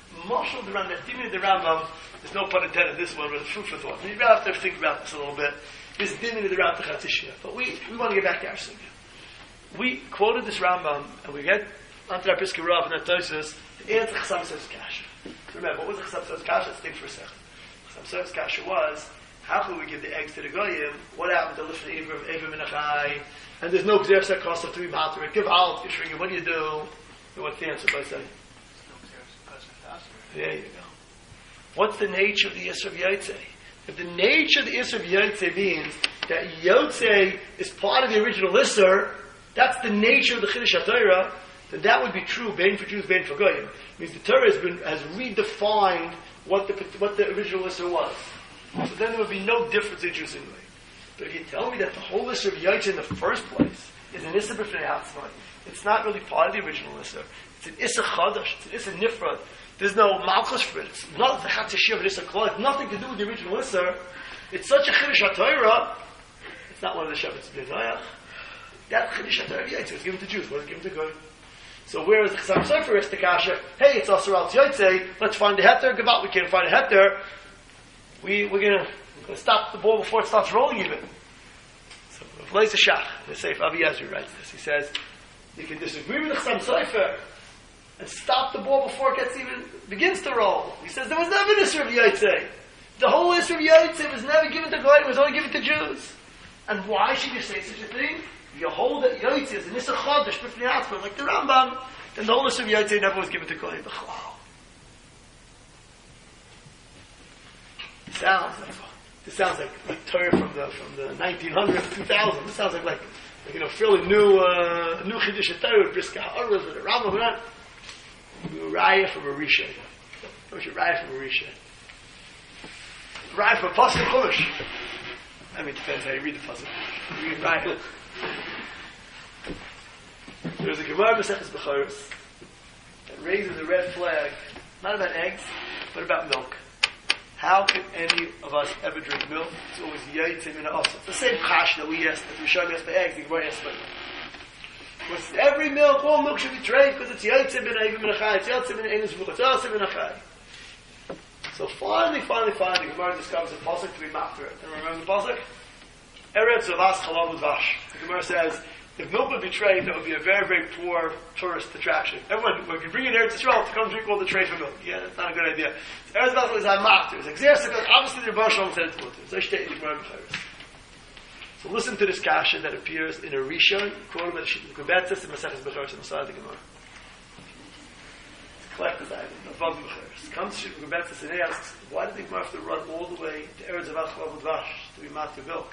Marshal the Rambam, Dimin the Rambam, there's no pun intended this one, but it's food for thought. You have to think about this a little bit. This Dimin the Rambam Chatzishia. But we want to get back to our sugya. We quoted this Rambam, and we get onto our Piskei Rav and our Tosfos, the answer to Chassam So's Kasha. So remember, what was the Chassam So's Kasha? Let's think for a second. Chassam So's Kasha was, how could we give the eggs to the Goyim? What happened to Lifnei Iver of Eva Menachai? And there's no Gzer Sekos to be Matar. Give out, Yishringa, what do you do? And what's the answer by saying? There you go. What's the nature of the Yisr of Yotzei? If the nature of the Yisr of Yotzei means that Yotzei is part of the original Yisr, that's the nature of the Chiddush HaTorah, then that would be true, Bein for Jews, Bein for Goyim. It means the Torah has redefined what the original Yisr was. So then there would be no difference in Jews anyway. But if you tell me that the whole Yisr of Yotzei in the first place is an Yisr B'fnei Hatzmai, it's not really part of the original Yisr. It's an Yisr Chadash, it's an Yisr Nifrad. There's no Malchus for it. It's not the Chatzishia of Yisr Klal. It's nothing to do with the original Yisr. It's such a Chiddush HaTorah. It's not one of the Shepherd's Bnei Noach. That Chiddush HaTorah Yotzei was given to Jews, wasn't given to Goyim. So whereas the Chassam Sofer is the Kasha, hey, it's Asur Al Yotzei, let's find a heter, give out, we can't find a heter. We're gonna stop the ball before it starts rolling even. So V'leis Shach, the Seif Avi Yazri writes this. He says, you can disagree with the Chassam Sofer and stop the ball before it begins to roll. He says there was never an Isra of Yotzei. The whole Isra of Yotzei was never given to Goyim, it was only given to Jews. And why should you say such a thing? If you hold that Yotzei is an Isra Chodesh, B'fnei Hatzmai, like the Rambam, then the whole Isra of Yotzei never was given to Goyim. This sounds like Torah from the 1900s, 2000. This sounds like fairly new Chiddush Torah, Briska Ha'aros, with the Rambam. Raya from Arisha. What was your Raya from Arisha? Raya from Pasuk Chumash. I mean, it depends how you read the Pasuk. You read Raya. There's a Gemara Maseches Bechoros that raises a red flag, not about eggs, but about milk. How can any of us ever drink milk? It's always Yotzei Min Ha'asur. It's the same Chash that we asked, that we show asked by eggs, the Gemara asked by milk. With every milk, all milk should be treif because it's Yotzei Min Ha'achai, it's Yotzei Min Ha'enus V'chuch, it's Yotzei Min Ha'achai. So finally, the Gemara discovers a pasuk to be mafter. And remember the pasuk? Eretz Zavas Chalav Udvash. The Gemara says, if milk would be treif, that would be a very, very poor tourist attraction. Everyone, when you bring in Eretz Yisrael to come drink all the treif of milk. Yeah, that's not a good idea. So Eretz Zavas is a mafter. It's like, obviously the Rebbe Shalom said it's mutter. So I state in the Gemara Bechoros. So listen to this kasha that appears in a Rishon, quoted by the Shittim Kubetzes and Maseches Bechoros and Masad the Gemara. It's a collector's item, above the Bechoros. Comes to Shittim Kubetzes and he asks, why did the Gemara have to run all the way to Eretz Zavas Chalav Udvash to be matter milk?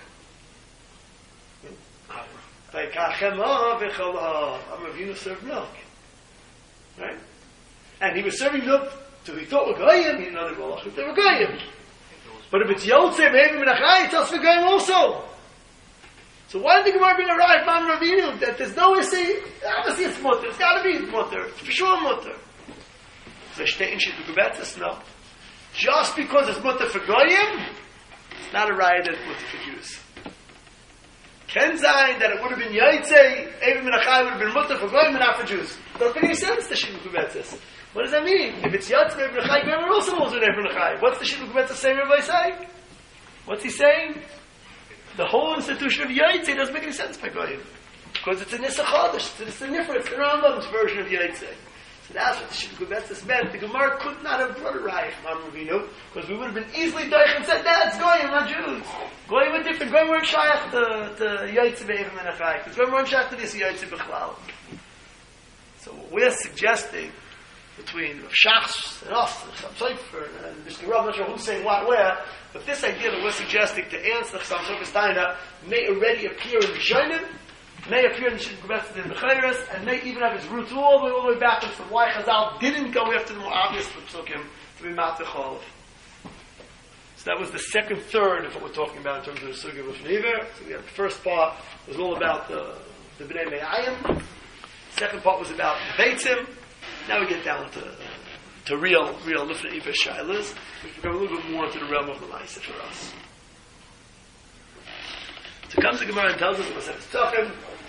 Avinu served milk. Right? And he was serving milk to he thought were Goyim, he didn't know they were Goyim. But if it's Yotzei Me'evim Menachai, it's also Goyim also. So why did the Gemara bring a right man Ravinu that there's no issue? Obviously it's mutter. It's got to be mutter. It's for sure mutter. So Shtein Shittim Kubetzes, no. Just because it's mutter for Goyim, it's not a riot that's mutter for Jews. Ken Zayin that it would have been Yotzei, Evim Menachai would have been mutter for Goyim and not for Jews. Doesn't make any sense to Shittim Kubetzes. What does that mean? If it's Yotzei, Evim Menachai, Goyim are also also Evim Menachai. What's the Shittim Kubetzes saying, Rabbi saying? What's he saying? The whole institution of Yotzei doesn't make any sense by Goyim. Because it's a Nisa Chodesh, it's a Nifra, it's the Rambam's version of Yotzei. So that's what the Shittim Kubetzes meant. The Gemara could not have brought a riot from Ravinu, because we would have been easily doich and said, that's Goyim, not Jews. Goyim were different. Goyim weren't shayach to Yotzei Be'evim Menachai, because Goyim weren't shayach to this Yotzei B'chlal. So what we're suggesting between Shachs and us, and Chassam Sofer, and Mr. Rav, I'm not sure who's saying what where, but this idea that we're suggesting to answer the Chassam Sofer Steiner may already appear in Rishonim, may appear in the Shittim Kubetzes in Bechoros, and may even have its roots all the way back from why Chazal didn't go after the more obvious Psukim to be Matzah Cholav. So that was the third of what we're talking about in terms of the Sugya of Neiver. So we had the first part was all about the Bnei Me'ayim. Second part was about the Beitzim. Now we get down to real Lifnei Iver Shailas, which become a little bit more into the realm of the Maisa for us. So comes the Gemara and tells us,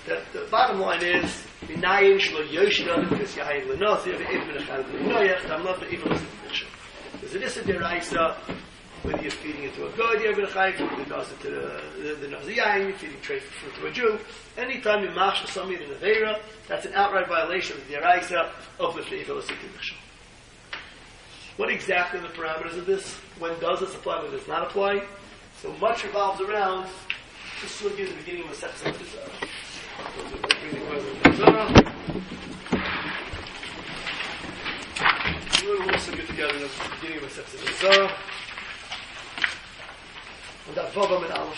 the bottom line is, Minayin shlo yoshid adam because yayin l'nazir ve'ev menachal v'noyach tamlot ve'ev l'sitmichshel. There's an issa deraisa, whether you're feeding it to a god, you're going to chayv, feeding the nazir to the nazir yayin, you're feeding trade fruit to a Jew. Anytime you machshel something in Aveira, that's an outright violation of the deraisa of l'fnei ev l'sitmichshel. What exactly are the parameters of this? When does this apply? When does it not apply? So much revolves around the sugi at the beginning of the Masechta Zara. We'll also get together in the beginning of the Masechta Zara. And that Vavam and Aleph.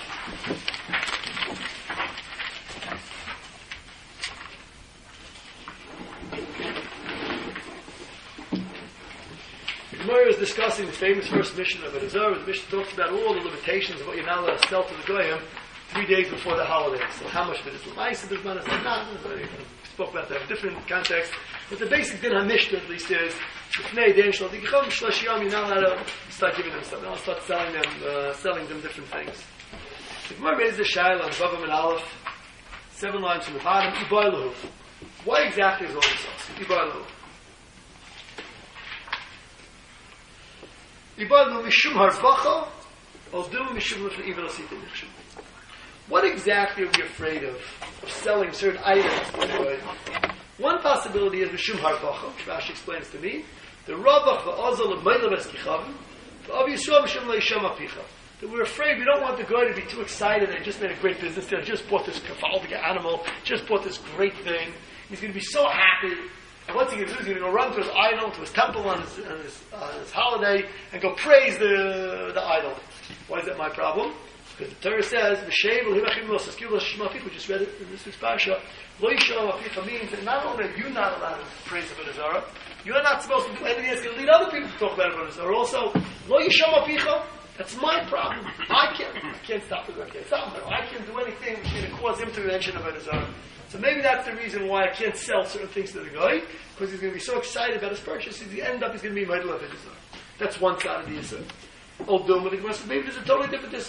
Gemara is discussing the famous first mission of Elazar. The mission talks about all the limitations of what you're not allowed to sell to the Goyim 3 days before the holidays. So how much of it is L'maisa, there's not, we spoke about that in different contexts. But the basic din HaMishnah at least is, you're not allowed to start giving them stuff. You're not allowed to start selling them different things. The Gemara raises the Shaila on Vavam and Aleph, 7 lines from the bottom, Ibaylahu. What exactly is all this also? Ibaylahu. What exactly are we afraid of selling certain items? One possibility is Mishum Harbacha, which Rashi explains to me. The Ravach, the Ozal, the Meilav Eskichavim, the Av Yisrael Mishum Leisham Apicha. That we're afraid, we don't want the guy to be too excited that he just made a great business deal, just bought this kafaldik animal, just bought this great thing. He's going to be so happy. And what's he going to do? He's going to go run to his idol, to his temple on his holiday, and go praise the idol. Why is that my problem? Because the Torah says, we just read it in this week's parasha, means that not only are you not allowed to praise Avodah Zarah, you are not supposed to do anything that's going to lead other people to talk about Avodah Zarah. Also, lo yisham apicha, that's my problem. I can't stop it. I can't stop it. I can't do anything which is going to cause him to mention Avodah Zarah. So maybe that's the reason why I can't sell certain things to the guy, because he's going to be so excited about his purchase, he's going to be middle of it. That's one side of the Yisrael. Maybe there's a totally different Yisrael.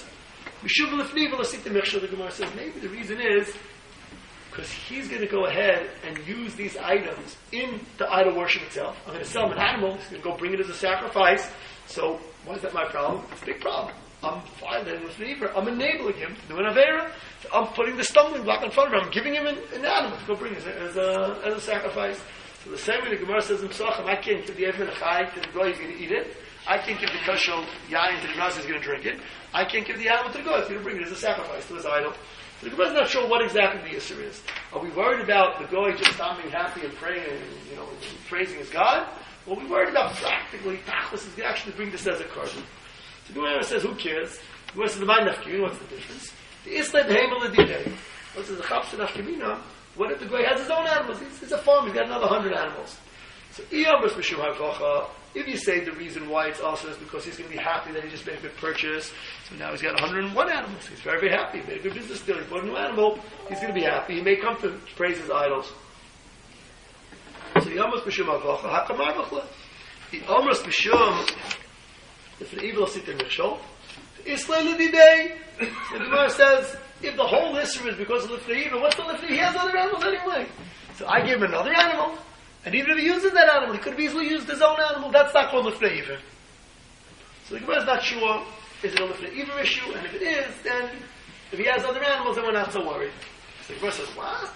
The Gemara says maybe the reason is because he's going to go ahead and use these items in the idol worship itself. I'm going to sell him an animal, he's going to go bring it as a sacrifice. So why is that my problem? It's a big problem. I'm violating with Neighbor. I'm enabling him to do an Avera. So I'm putting the stumbling block in front of him. I'm giving him an animal to go bring as a sacrifice. So the same way the Gemara says in Psachim, I can't give the Evan Achai to the guy who's going to eat it. I can't give the Kashal Yain to the Gemara who's going to drink it. I can't give the animal to the guy who's going to bring it as a sacrifice to his idol. So the Gemara is not sure what exactly the Yisr is. Are we worried about the guy just being happy and praying and praising his God? Or are we worried about practically, Tachlis is going to actually bring this as a carbon? So the Gemara says, who cares? The Gemara says, the Mind Nafkamina, what's the difference? The Islam Behemel Adidei. What says the Chaps of Nafkamina? What if the guy has his own animals? He's a farmer, he's got another 100 animals. So, if you say the reason why it's also is because he's going to be happy that he just made a good purchase, so now he's got 101 animals. He's very, very happy. He made a good business deal. He bought a new animal. He's going to be happy. He may come to praise his idols. So, Yamas B'Shum HaVacha, HaKamar B'Chla. The Omras B'Shum, if the evil sit in Michshol, Islay L'Didei. The Gemara says, if the whole Isra is because of Lifnei Evil, what's the Lifnei? He has other animals anyway. So I gave him another animal. And even if he uses that animal, he could have easily used his own animal. That's not called Lifnei Evil. So the Gemara is not sure, is it a Lifnei Evil issue? And if it is, then if he has other animals, then we're not so worried. So the Gemara says, what?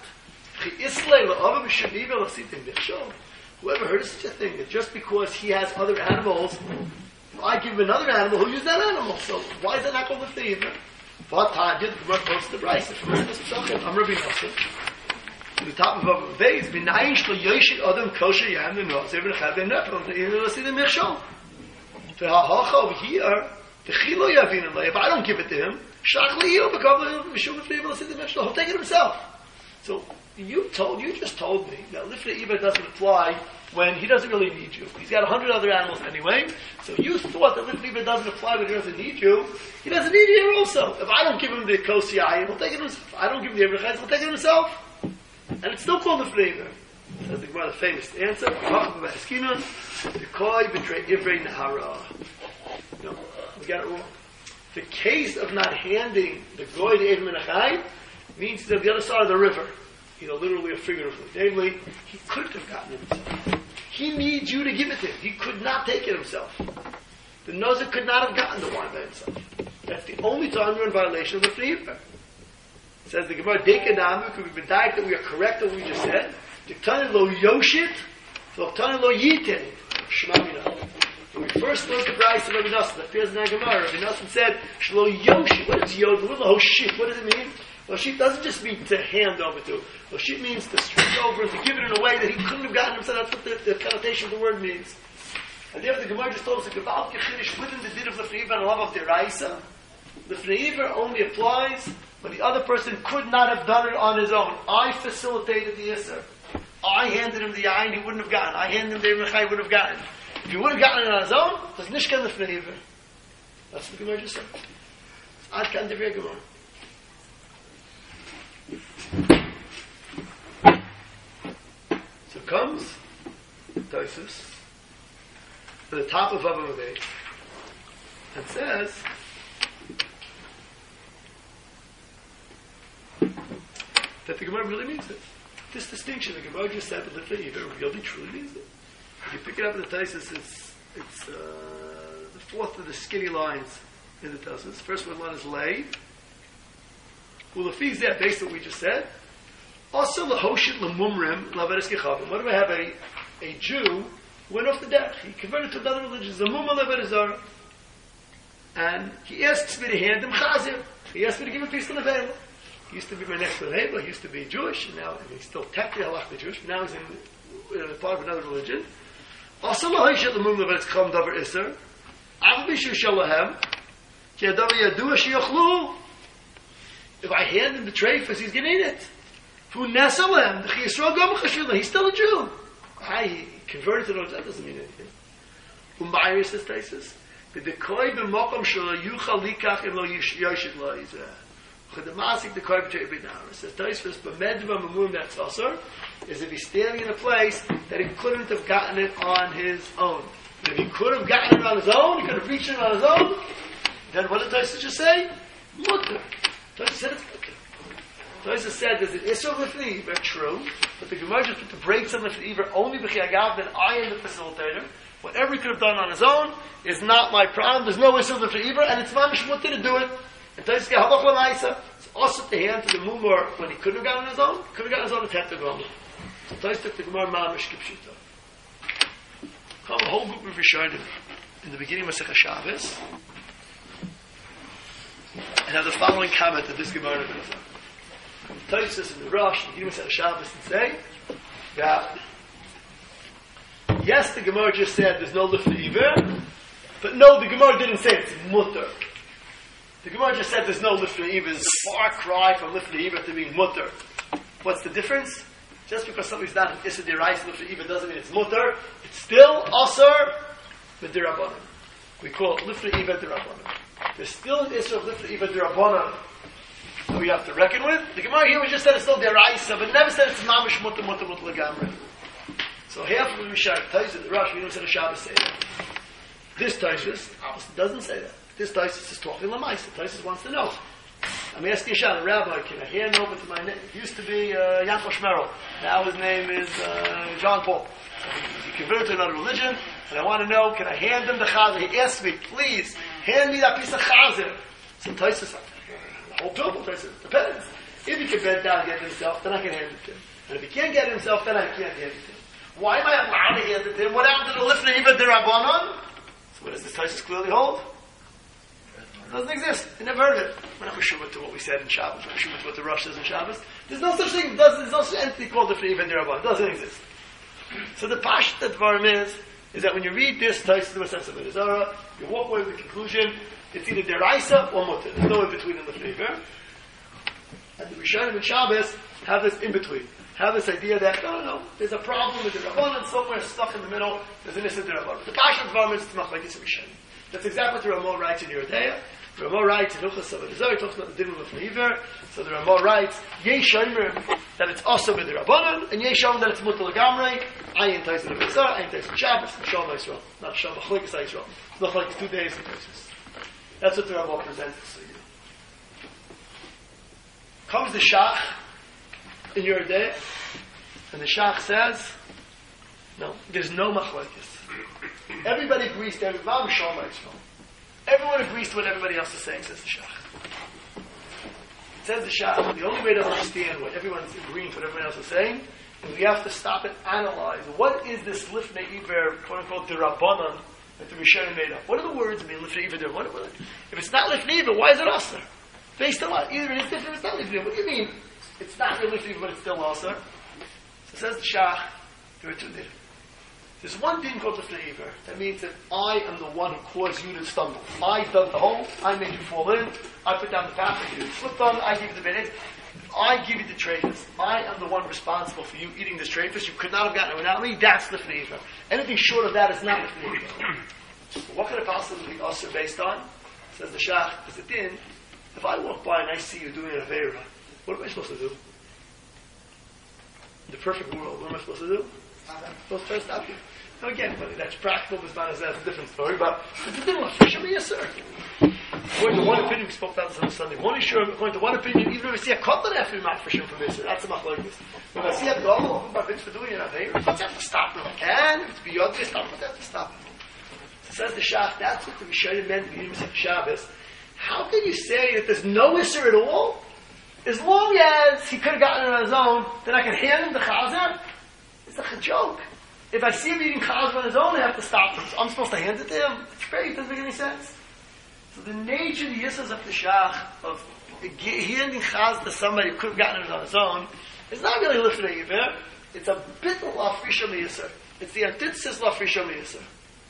Whoever heard of such a thing, that just because he has other animals, I give him another animal who used that animal. So why is that not called Lifnei Evil? What time did the Gemara quotes the Brisa from this Pesachim? I'm Rabbi Nosson. To the top of the base, B'nayin shlo yoshid adam kosher yam v'nozer v'nechad v'nepel v'nechad v'nechad v'nechad v'nechad over here, the chilo yavin alay. If I don't give it to him, shach li'il b'kav v'shum Lifnei Evil l'sid v'nechad. He'll take it himself. So you just told me that Lifnei Evil doesn't apply when he doesn't really need you. He's got 100 other animals anyway. So you thought that Lifnei Evil doesn't apply when he doesn't need you. He doesn't need you here also. If I don't give him the kosiyai, he'll take it himself. If I don't give him the Evrechaz, he'll take it himself. And it's still called Lifnei Evil. That's the Gemara, the famous answer. The koi betray Ivrei Nahara. No, we got it wrong. The case of not handing the goy to Ev Menachai means he's on the other side of the river. literally or figuratively. Namely, he couldn't have gotten it himself. He needs you to give it to him. He could not take it himself. The Nazir could not have gotten the wine by himself. That's the only time you're in violation of the Fneiver. Says the Gemara, Dekanam, could be medayek that we are correct in what we just said. Diktani lo yoshit, v'oktani lo yitin. Shema. When we first learned the Bryce of Rabbi Nassim, that appears in that Gemara, Rabbi Nassim said, Shlo yoshit. What is yod? What does it mean? Loshit doesn't just mean to hand over to. Loshit means to stretch over and to give it in a way that he couldn't have gotten himself. That's what the connotation of the word means. And therefore the Gemara just told us that Gebal Kechirish within the din of the Fneiver and love of the Raisa. The Fneiver only applies when the other person could not have done it on his own. I facilitated the Yisr. I handed him the Yain, he wouldn't have gotten. I handed him the Ibn Chai, would have gotten. If he would have gotten it on his own, it was Nishkan the Fneiver. That's what the Gemara just said. Ad kan Divrei Gemara. So comes Tosfos to the top of Bava Meah and says that the Gemara really means it. This distinction the Gemara just said that the Fneiver really truly means it. If you pick it up in the Tosfos, it's the fourth of the skinny lines in the Tosfos. First one line is lay. Well, the fees there, based on what we just said. Also, lahoshit lemumrim laveres kechavim. What if I have a Jew who went off the deck? He converted to another religion. Zamuma leveres zara. And he asks me to hand him chazir. He asked me to give a piece to the Nevela. He used to be my next door neighbor. He used to be Jewish, and now he's still technically halachically Jewish, but now he's in part of another religion. Also, lahoshit lemumrim laveres kechavim davar iser. Av bishu shalahem. Ki adavar yadua sheyochlu. If I hand him the treifas, he's going to eat it. He's still a Jew. He converted to those. That doesn't mean anything. Umayir says Taisus. The dekoy b'mokom shelo yuchal likach im lo yoshit lo yizrah. Chadamasik dekoy b'tei b'nara. Says Taisus, b'medva mamum that's also is if he's standing in a place that he couldn't have gotten it on his own. And if he could have gotten it on his own, he could have reached it on his own. Then what did Taisus just say? Mutter. Tosfos said it's okay. Tosfos said there's an Isser L'Fnei Iver, true, but the Gemara just put the brakes on L'Fnei Iver only b'chiagav that I am the facilitator. Whatever he could have done on his own is not my problem. There's no Isser L'Fnei Iver, and it's mamish mutter to do it. And Tosfos said halach l'maisa. It's also to hand to the mumor when he couldn't have gotten on his own. Couldn't have gotten on his own. It's heptagom. So Tosfos took the Gemara mamish kipshita. Come a whole group of Rishonim in the beginning of Masechah Shabbos. And have the following comment that this Gemara is on. Tosfos in the Rosh, the Gemara said Shabbos, and say that yes, the Gemara just said there's no L'Fnei Iver, but no, the Gemara didn't say it's mutter. The Gemara just said there's no L'Fnei Iver. It's a far cry from L'Fnei Iver to being mutter. What's the difference? Just because something's not an Issa D'Oraisa L'Fnei Iver doesn't mean it's mutter. It's still Asar B'Dirabanan. We call it L'Fnei Iver D'Rabanan. There's still an issue of L'Fnei Iver D'Rabbanan that we have to reckon with. The Gemara here we just said it's still D'Oraisa, but never said it's mamish mutter legamre. So half of the Rishayim, Tosfos, the Rosh, we don't say the Shabbos say that. This Tosfos obviously doesn't say that. This Tosfos is talking Lamaisa. Tosfos wants to know. I'm asking Yishan, Rabbi, can I hand over to my name? It used to be Yanko Shmerel. Now his name is John Paul. He converted to another religion, and I want to know, can I hand him the chazer? He asked me, please, hand me that piece of chazer. So Tosfos, the whole trouble, Tosfos, depends. If he can bend down and get it himself, then I can hand it to him. And if he can't get it himself, then I can't hand it to him. Why am I allowed to hand it to him? What happened to the L'Fnei Iver D'Rabbanan? So what does this Tosfos clearly hold? It doesn't exist. I never heard of it. We're not sure to what we said in Shabbos. We're not sure what the Rosh says in Shabbos. There's no such thing. There's no such entity called L'Fnei Iver D'Rabbanan. It doesn't exist. So the Pashta Dvarim is that when you read this Tosfos in a sense of the Zara, you walk away with the conclusion it's either D'Oraisa or Mutter. There's no in between in the L'Fnei Iver. And the Rishonim and Shabbos have this in between. Have this idea that no, there's a problem with the Rabbanan somewhere stuck in the middle. There's an issue with the Rabbanan. The Pashta Dvarim is Machlokes Rishonim. That's exactly what the Ramah writes in Yeridea. The Ramah writes in Hilchos Avodah Zarah, he talks about the din of L'Fnei Iver. So the Ramah writes, Yesh Omer that it's also with the Rabbanan, and Yesh Omer that it's Mutter L'Gamrei. Ayin Tais in Avodah Zarah, Ayin Tais in Shabbos, and Shalom Yisrael. Not Shalom Machlokes Yisrael. It's not like 2 days in Tosfos. That's what the Ramah presents to you. Comes the Shach, and you're there, and the Shach says, no, there's no machlokes. Everybody agrees to everyone. Everyone agrees to what everybody else is saying, says the Shach. Says the Shach, the only way to understand what everyone's agreeing to what everyone else is saying is we have to stop and analyze. What is this lifnei iver, quote unquote, the Rabbanan that the Rishonim made up? What are the words mean lifnei iver? If it's not lifnei iver, why is it aser? Based on what? Either it is different or it's not lifnei iver. What do you mean? It's not really lifnei iver, but it's still aser. So says the Shach, there are two din. There's one din called lifnei iver. That means that I am the one who caused you to stumble. I dug the hole, I made you fall in, I put down the path, you slipped on, I give you the minute. I give you the treifus. I am the one responsible for you eating this treifus. You could not have gotten it without me. That's lifnei iver. Anything short of that is not lifnei iver. What could it possibly be also based on? Says the Shach, is a din. If I walk by and I see you doing an avera, what am I supposed to do? In the perfect world, what am I supposed to do? I'm supposed to try to stop you. Now again, whether that's practical, that's a different story, but it's a different official, yes sir. According to one opinion, we spoke about this on Sunday. One is sure, according to one opinion, even if we see a couple after we might for sure from this, that's a machlokes. When I see a goal, I'm for doing it, I have to stop him. And if it's beyond this, I have to stop him. So says the Shach, that's what the Rishonim meant when you said Shabbos. How can you say that there's no Isser at all? As long as he could have gotten it on his own, then I can hand him the chazer? It's like a joke. If I see him eating chazer on his own, I have to stop him. So I'm supposed to hand it to him? It's great, it doesn't make any sense. So the nature of the Yisras of the Shach, of handing chazer to somebody who could have gotten it on his own, is not really lifnei iver. It's a bit of lafrish Yisr. It's the antithesis lafrish Yisr.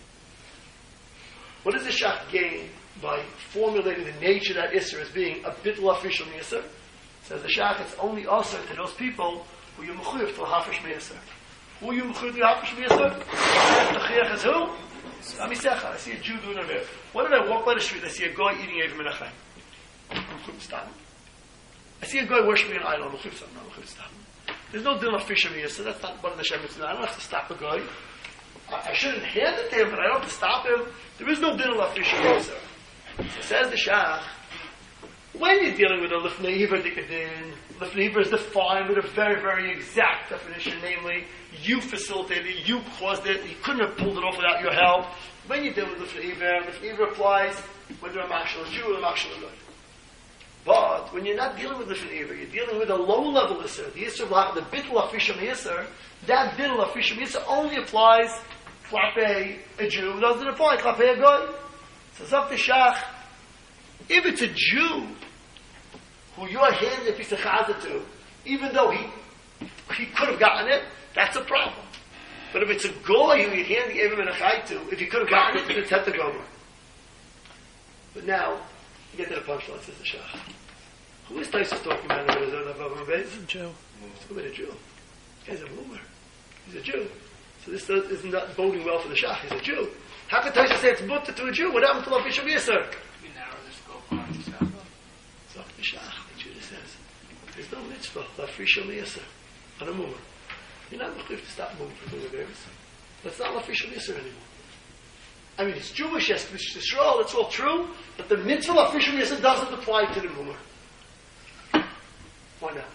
What does the Shach gain by formulating the nature of that Isser as being a bit lafrish Yisr? Says the Shach, it's only also to those people who you mechuyev to a hafish me'isr. Who you mechuyev to a hafish me'isr? The chiach is who? I see a Jew doing a ver. What if I walk by the street and I see a guy eating Eivim Menachem? I'm mechuyev to stop him. I see a guy worshiping an idol. I'm mechuyev to stop him. There's no din lafrish Yisr. That's not one of the Shem mitzvahs. I don't have to stop a guy. I shouldn't hand it to him, but I don't have to stop him. There is no din lafrish Yisr. So says the Shach, when you're dealing with a lifnei iver dikadin, lifnei iver is defined with a very, very exact definition, namely, you facilitated it, you caused it, you couldn't have pulled it off without your help. When you deal with lifnei iver applies whether a mashal is Jew or a mashal is good. But when you're not dealing with lifnei iver, you're dealing with a low-level isser, the isser of the bittul afisham isser, that bittul afisham isser only applies klape a Jew, doesn't apply klape a goy. So Zok the Shach, if it's a Jew who you are handing a piece of chazer to, even though he could have gotten it, that's a problem. But if it's a goy who you're handing Eivim Menachem to, if he could have gotten it, it's had to go. But now, you get to the punchline, says the Shach. Who is Taisus talking about in the He's a Jew. He's talking about a Jew. He's a rumor. He's a Jew. So this is not boding well for the Shach. He's a Jew. How can Taisus say it's mutter to a Jew? What happened to Lav Yishav Yisr? We narrow the scope on himself. So the Shach, the Judah says, there's no mitzvah, Lav Yishav Yisr, on a mover. You're not mechuyev to stop moving from the Averis. That's not Lav Yishav Yisr anymore. I mean, it's Jewish, yes, it's Yisrael, that's all true, but the mitzvah Lav Yishav Yisr doesn't apply to the mover. Why not?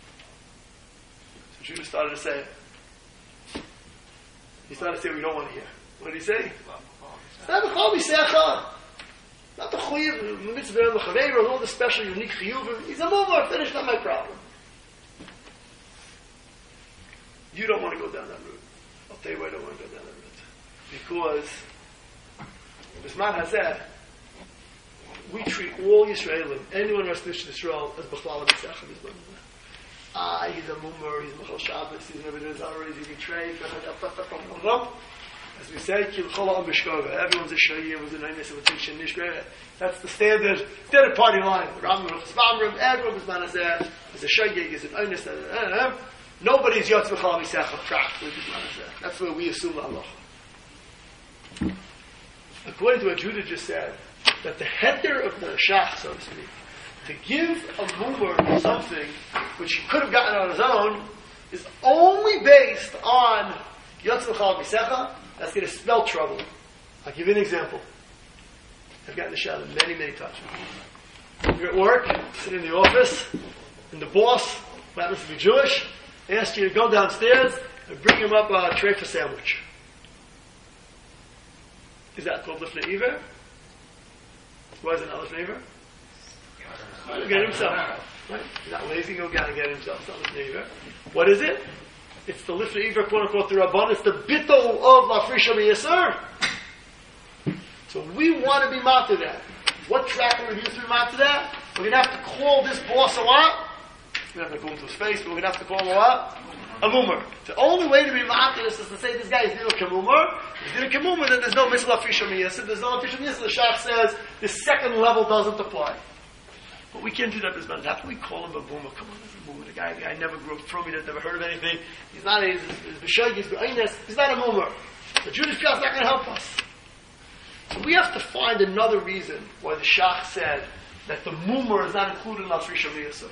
So Judah started to say it. He started to say we don't want to hear. What did he say? Not the chuyev, the mitzvah, the chaveira, all the special, unique chiyuvim. He's a mover, finished, not my problem. You don't want to go down that route. I'll tell you why I don't want to go down that route. Because, Bisman Hazeh, we treat all Yisraelim, anyone who has to Israel, as B'chlal B'tzechem. He's a mummer, he's Mechal Shabbos, he's never done his hours, he's betrayed, as we say, everyone's a shayir, everyone's a nainis, everyone's a nishre. That's the standard party line. Everyone's manazeh, is a shayir, is an nainis, nobody's yotz v'chal misecha, practically. That's where we assume Allah. According to what Judah just said, that the header of the Shach, so to speak, to give a mover something which he could have gotten on his own, is only based on yotz v'chal misecha. That's going to spell trouble. I'll give you an example. I've gotten the shot many, many times. You're at work, sitting in the office, and the boss What happens to be Jewish? He asks you to go downstairs and bring him up a tray for sandwich. Is that called Lifnei Iver? Why is it not Lifnei Iver? He'll get himself. Right? He's not lazy, he'll get himself. It's not Lifnei Iver. What is it? It's the Lifnei Iver, quote unquote, the Rabban. It's the bittul of Lafrisha Miyasar. So we want to be matter that. What track are we used to be matter that? We're going to have to call this boss a what? We're going to have to go into his face, but we're going to have to call him a what? A mummer. The only way to be matter this is to say this guy is Dino Kamumar. If Dino Kamumar, then there's no Misla Lafrisha Miyasar. There's no Lafrisha Miyasar. The Shach says the second level doesn't apply. But we can't do that business. How can we call him a boomer? Come on, this is a boomer. The guy never grew up from me, never heard of anything. He's not he's b'shayg, he's not a boomer. The Jewish Pias is not going to help us. So we have to find another reason why the Shach said that the mummer is not included in Lafrisha Miyasar.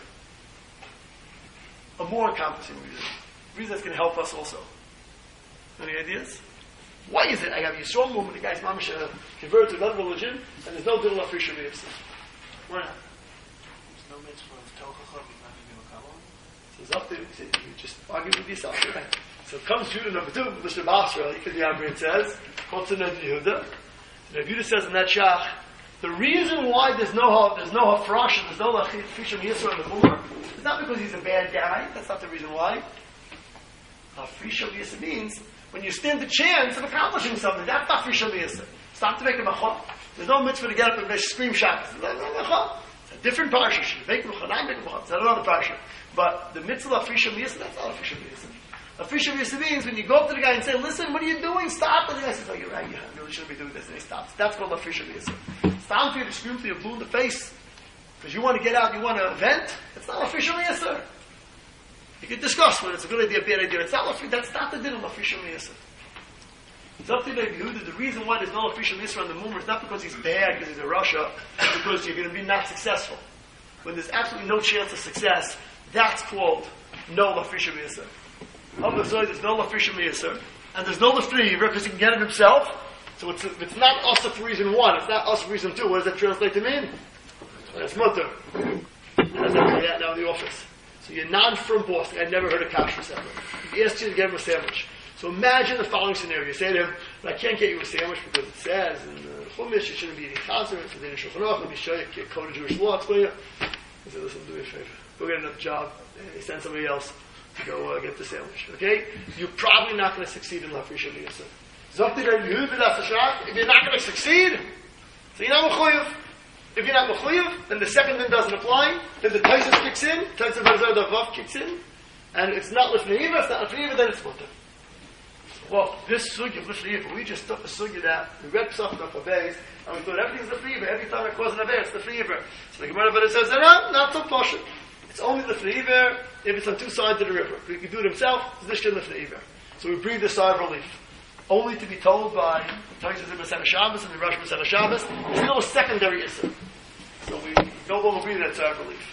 A more encompassing reason. A reason that's going to help us also. Any ideas? Why is it? I have Yisrael mummer, the guy's mamash converted to another religion, and there's no din Lafrisha Miyasar. Why not? No mitzvah of Tochacha, not to do a kabbalah. So it's up to you just argue with yourself, right? So comes Judah number 2, Mr. Basra, he could be angry, it says, Kotze Ned Yehuda. So Yehuda says in that Shach, the reason why there's no hafrash, there's no Lafrisha Miyasar in the Mumar, is not because he's a bad guy, that's not the reason why. Lafrisha Miyasar means, when you stand the chance of accomplishing something, that's Lafrisha Miyasar. Stop to make a machah. There's no mitzvah to get up and scream Shabbos. There's no machah. A different parsha. Make mecha, not make mecha. It's not another parsha. But the mitzvah of Lafrisha Miyasar, that's not Lafrisha Miyasar. Lafrisha Miyasar means when you go up to the guy and say, listen, what are you doing? Stop. And the guy says, oh, you're right, you really shouldn't be doing this. And he stops. That's called Lafrisha Miyasar. It's time for you to scream till you're blue in the face. Because you want to get out, you want to vent. It's not Lafrisha Miyasar. You can discuss whether it's a good idea, bad idea. It's not Lafrisha. That's not the din of Lafrisha Miyasar. It's up to Yehuda. The reason why there's no official Yisra on the Mumar is not because he's bad, because he's a Russia, it's because you're going to be not successful. When there's absolutely no chance of success, that's called no official Yisra. Obviously, there's no official Yisra, and there's no Lafri because he can get it himself. So it's not us for reason 1, it's not us for reason 2. What does that translate to mean? That's mutter. That's that now in the office. So you're non-firm boss. I never heard of kashrus sandwich. He asked you to get him a sandwich. So imagine the following scenario. You say to him, I can't get you a sandwich because it says in the Chumash you shouldn't be eating chazer. It's in the Shulchan Aruch. Let me show you a code of Jewish law. Explain it. He said, listen, do me a favor. Go get another job. He send somebody else to go get the sandwich. Okay? You're probably not going to succeed in Lafrisha Miyasar. If you're not going to succeed, so you're not mechuyev. If you're not mechuyev, then the second din doesn't apply. Then the Taisus kicks in. Taisus Vav kicks in. And it's not Lifnei Iver. It's not Lifnei Iver, then it's mutter. Well, this sugya of Lifnei Iver, we just took a sugya that we read Pesach of Abayz, and we thought everything's Lifnei Iver. Every time I cause an Abayz, it's Lifnei Iver. So the Gemara says, no, not so poshut. It's only Lifnei Iver if it's on two sides of the river. If he can do it himself, it's Nishkan Lifnei Iver. So we breathe a sigh of relief. Only to be told by Taisus in Masana Shabbos and the Rosh Masana Shabbos, there's no secondary issue. So we no longer breathe that sigh of relief.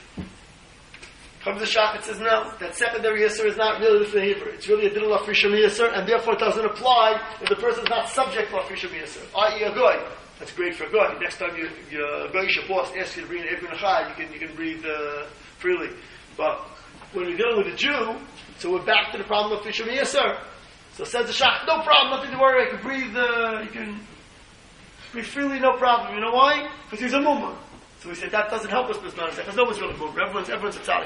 Comes the Shach, it says no, that secondary Yisr is not really Lifnei Iver. It's really a Din Lafrisha Miyasar, and therefore it doesn't apply if the person is not subject to Lafrisha Miyasar. I.e. a goy. That's great for a goy. Next time your goyish boss asks you to breathe Eivin Achai, you can breathe freely. But when you're dealing with a Jew, so we're back to the problem of Lafrisha Miyasar. So says the Shach, no problem, nothing to worry, you can breathe freely, no problem. You know why? Because he's a mumma. So we said that doesn't help us, because no one's really mumma. Everyone's a tzaddik,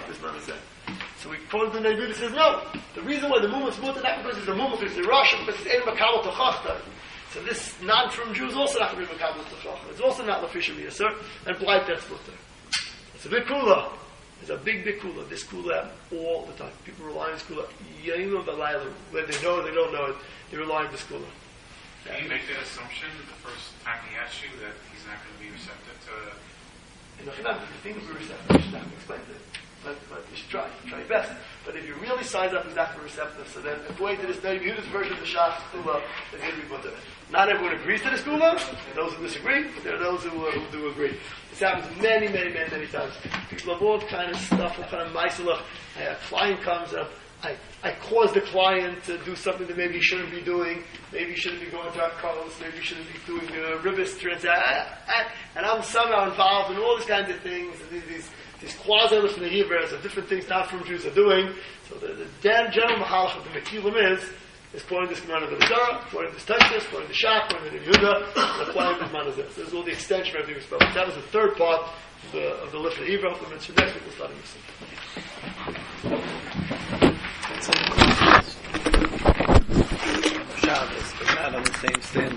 So we quoted the Nebuch, says no. The reason why the mumma's mutter, not because he's a mumma, because he's a Russian, because he's ein makabel tochachta. So this non-from Jew is also not going to be makabel tochachta. It's also not Lafrisha Miyasar, and blight that's mutter. It's a big kula. It's a big kula. This kula all the time. People rely on this kula. Yayim v'layla. Whether they know it or they don't know it, they rely on this kula. Can you make that assumption the first time he asks you that he's not going to be receptive to... You think of be receptive, you should not explain it. But you should try your best. But if you really size up, he's not going to be receptive. So then, according to this Yehuda's version of the Shach Kula, it's going to be mutter. Not everyone agrees to this Kula. Those who disagree, but there are those who do agree. This happens many times. People have all kind of stuff, all kind of maisalach. A client comes up. I cause the client to do something that maybe he shouldn't be doing. Maybe he shouldn't be going to our calls. Maybe he shouldn't be doing ribbis transaction. And I'm somehow involved in all these kinds of things. These these quasi-Lifnei Ivers of different things non-from Jews are doing. So the general mahalach of the Mekilim is pouring this Gemara of the Zara, pouring this Texas, pouring the Shach, pouring the Yehuda, and applying the Manazeh. So this is all the extension of everything we spoke. That was the third part of the Lifnei Iver. Of the Mitzvah. Next week we'll start in Shabbos, but not on the same stand.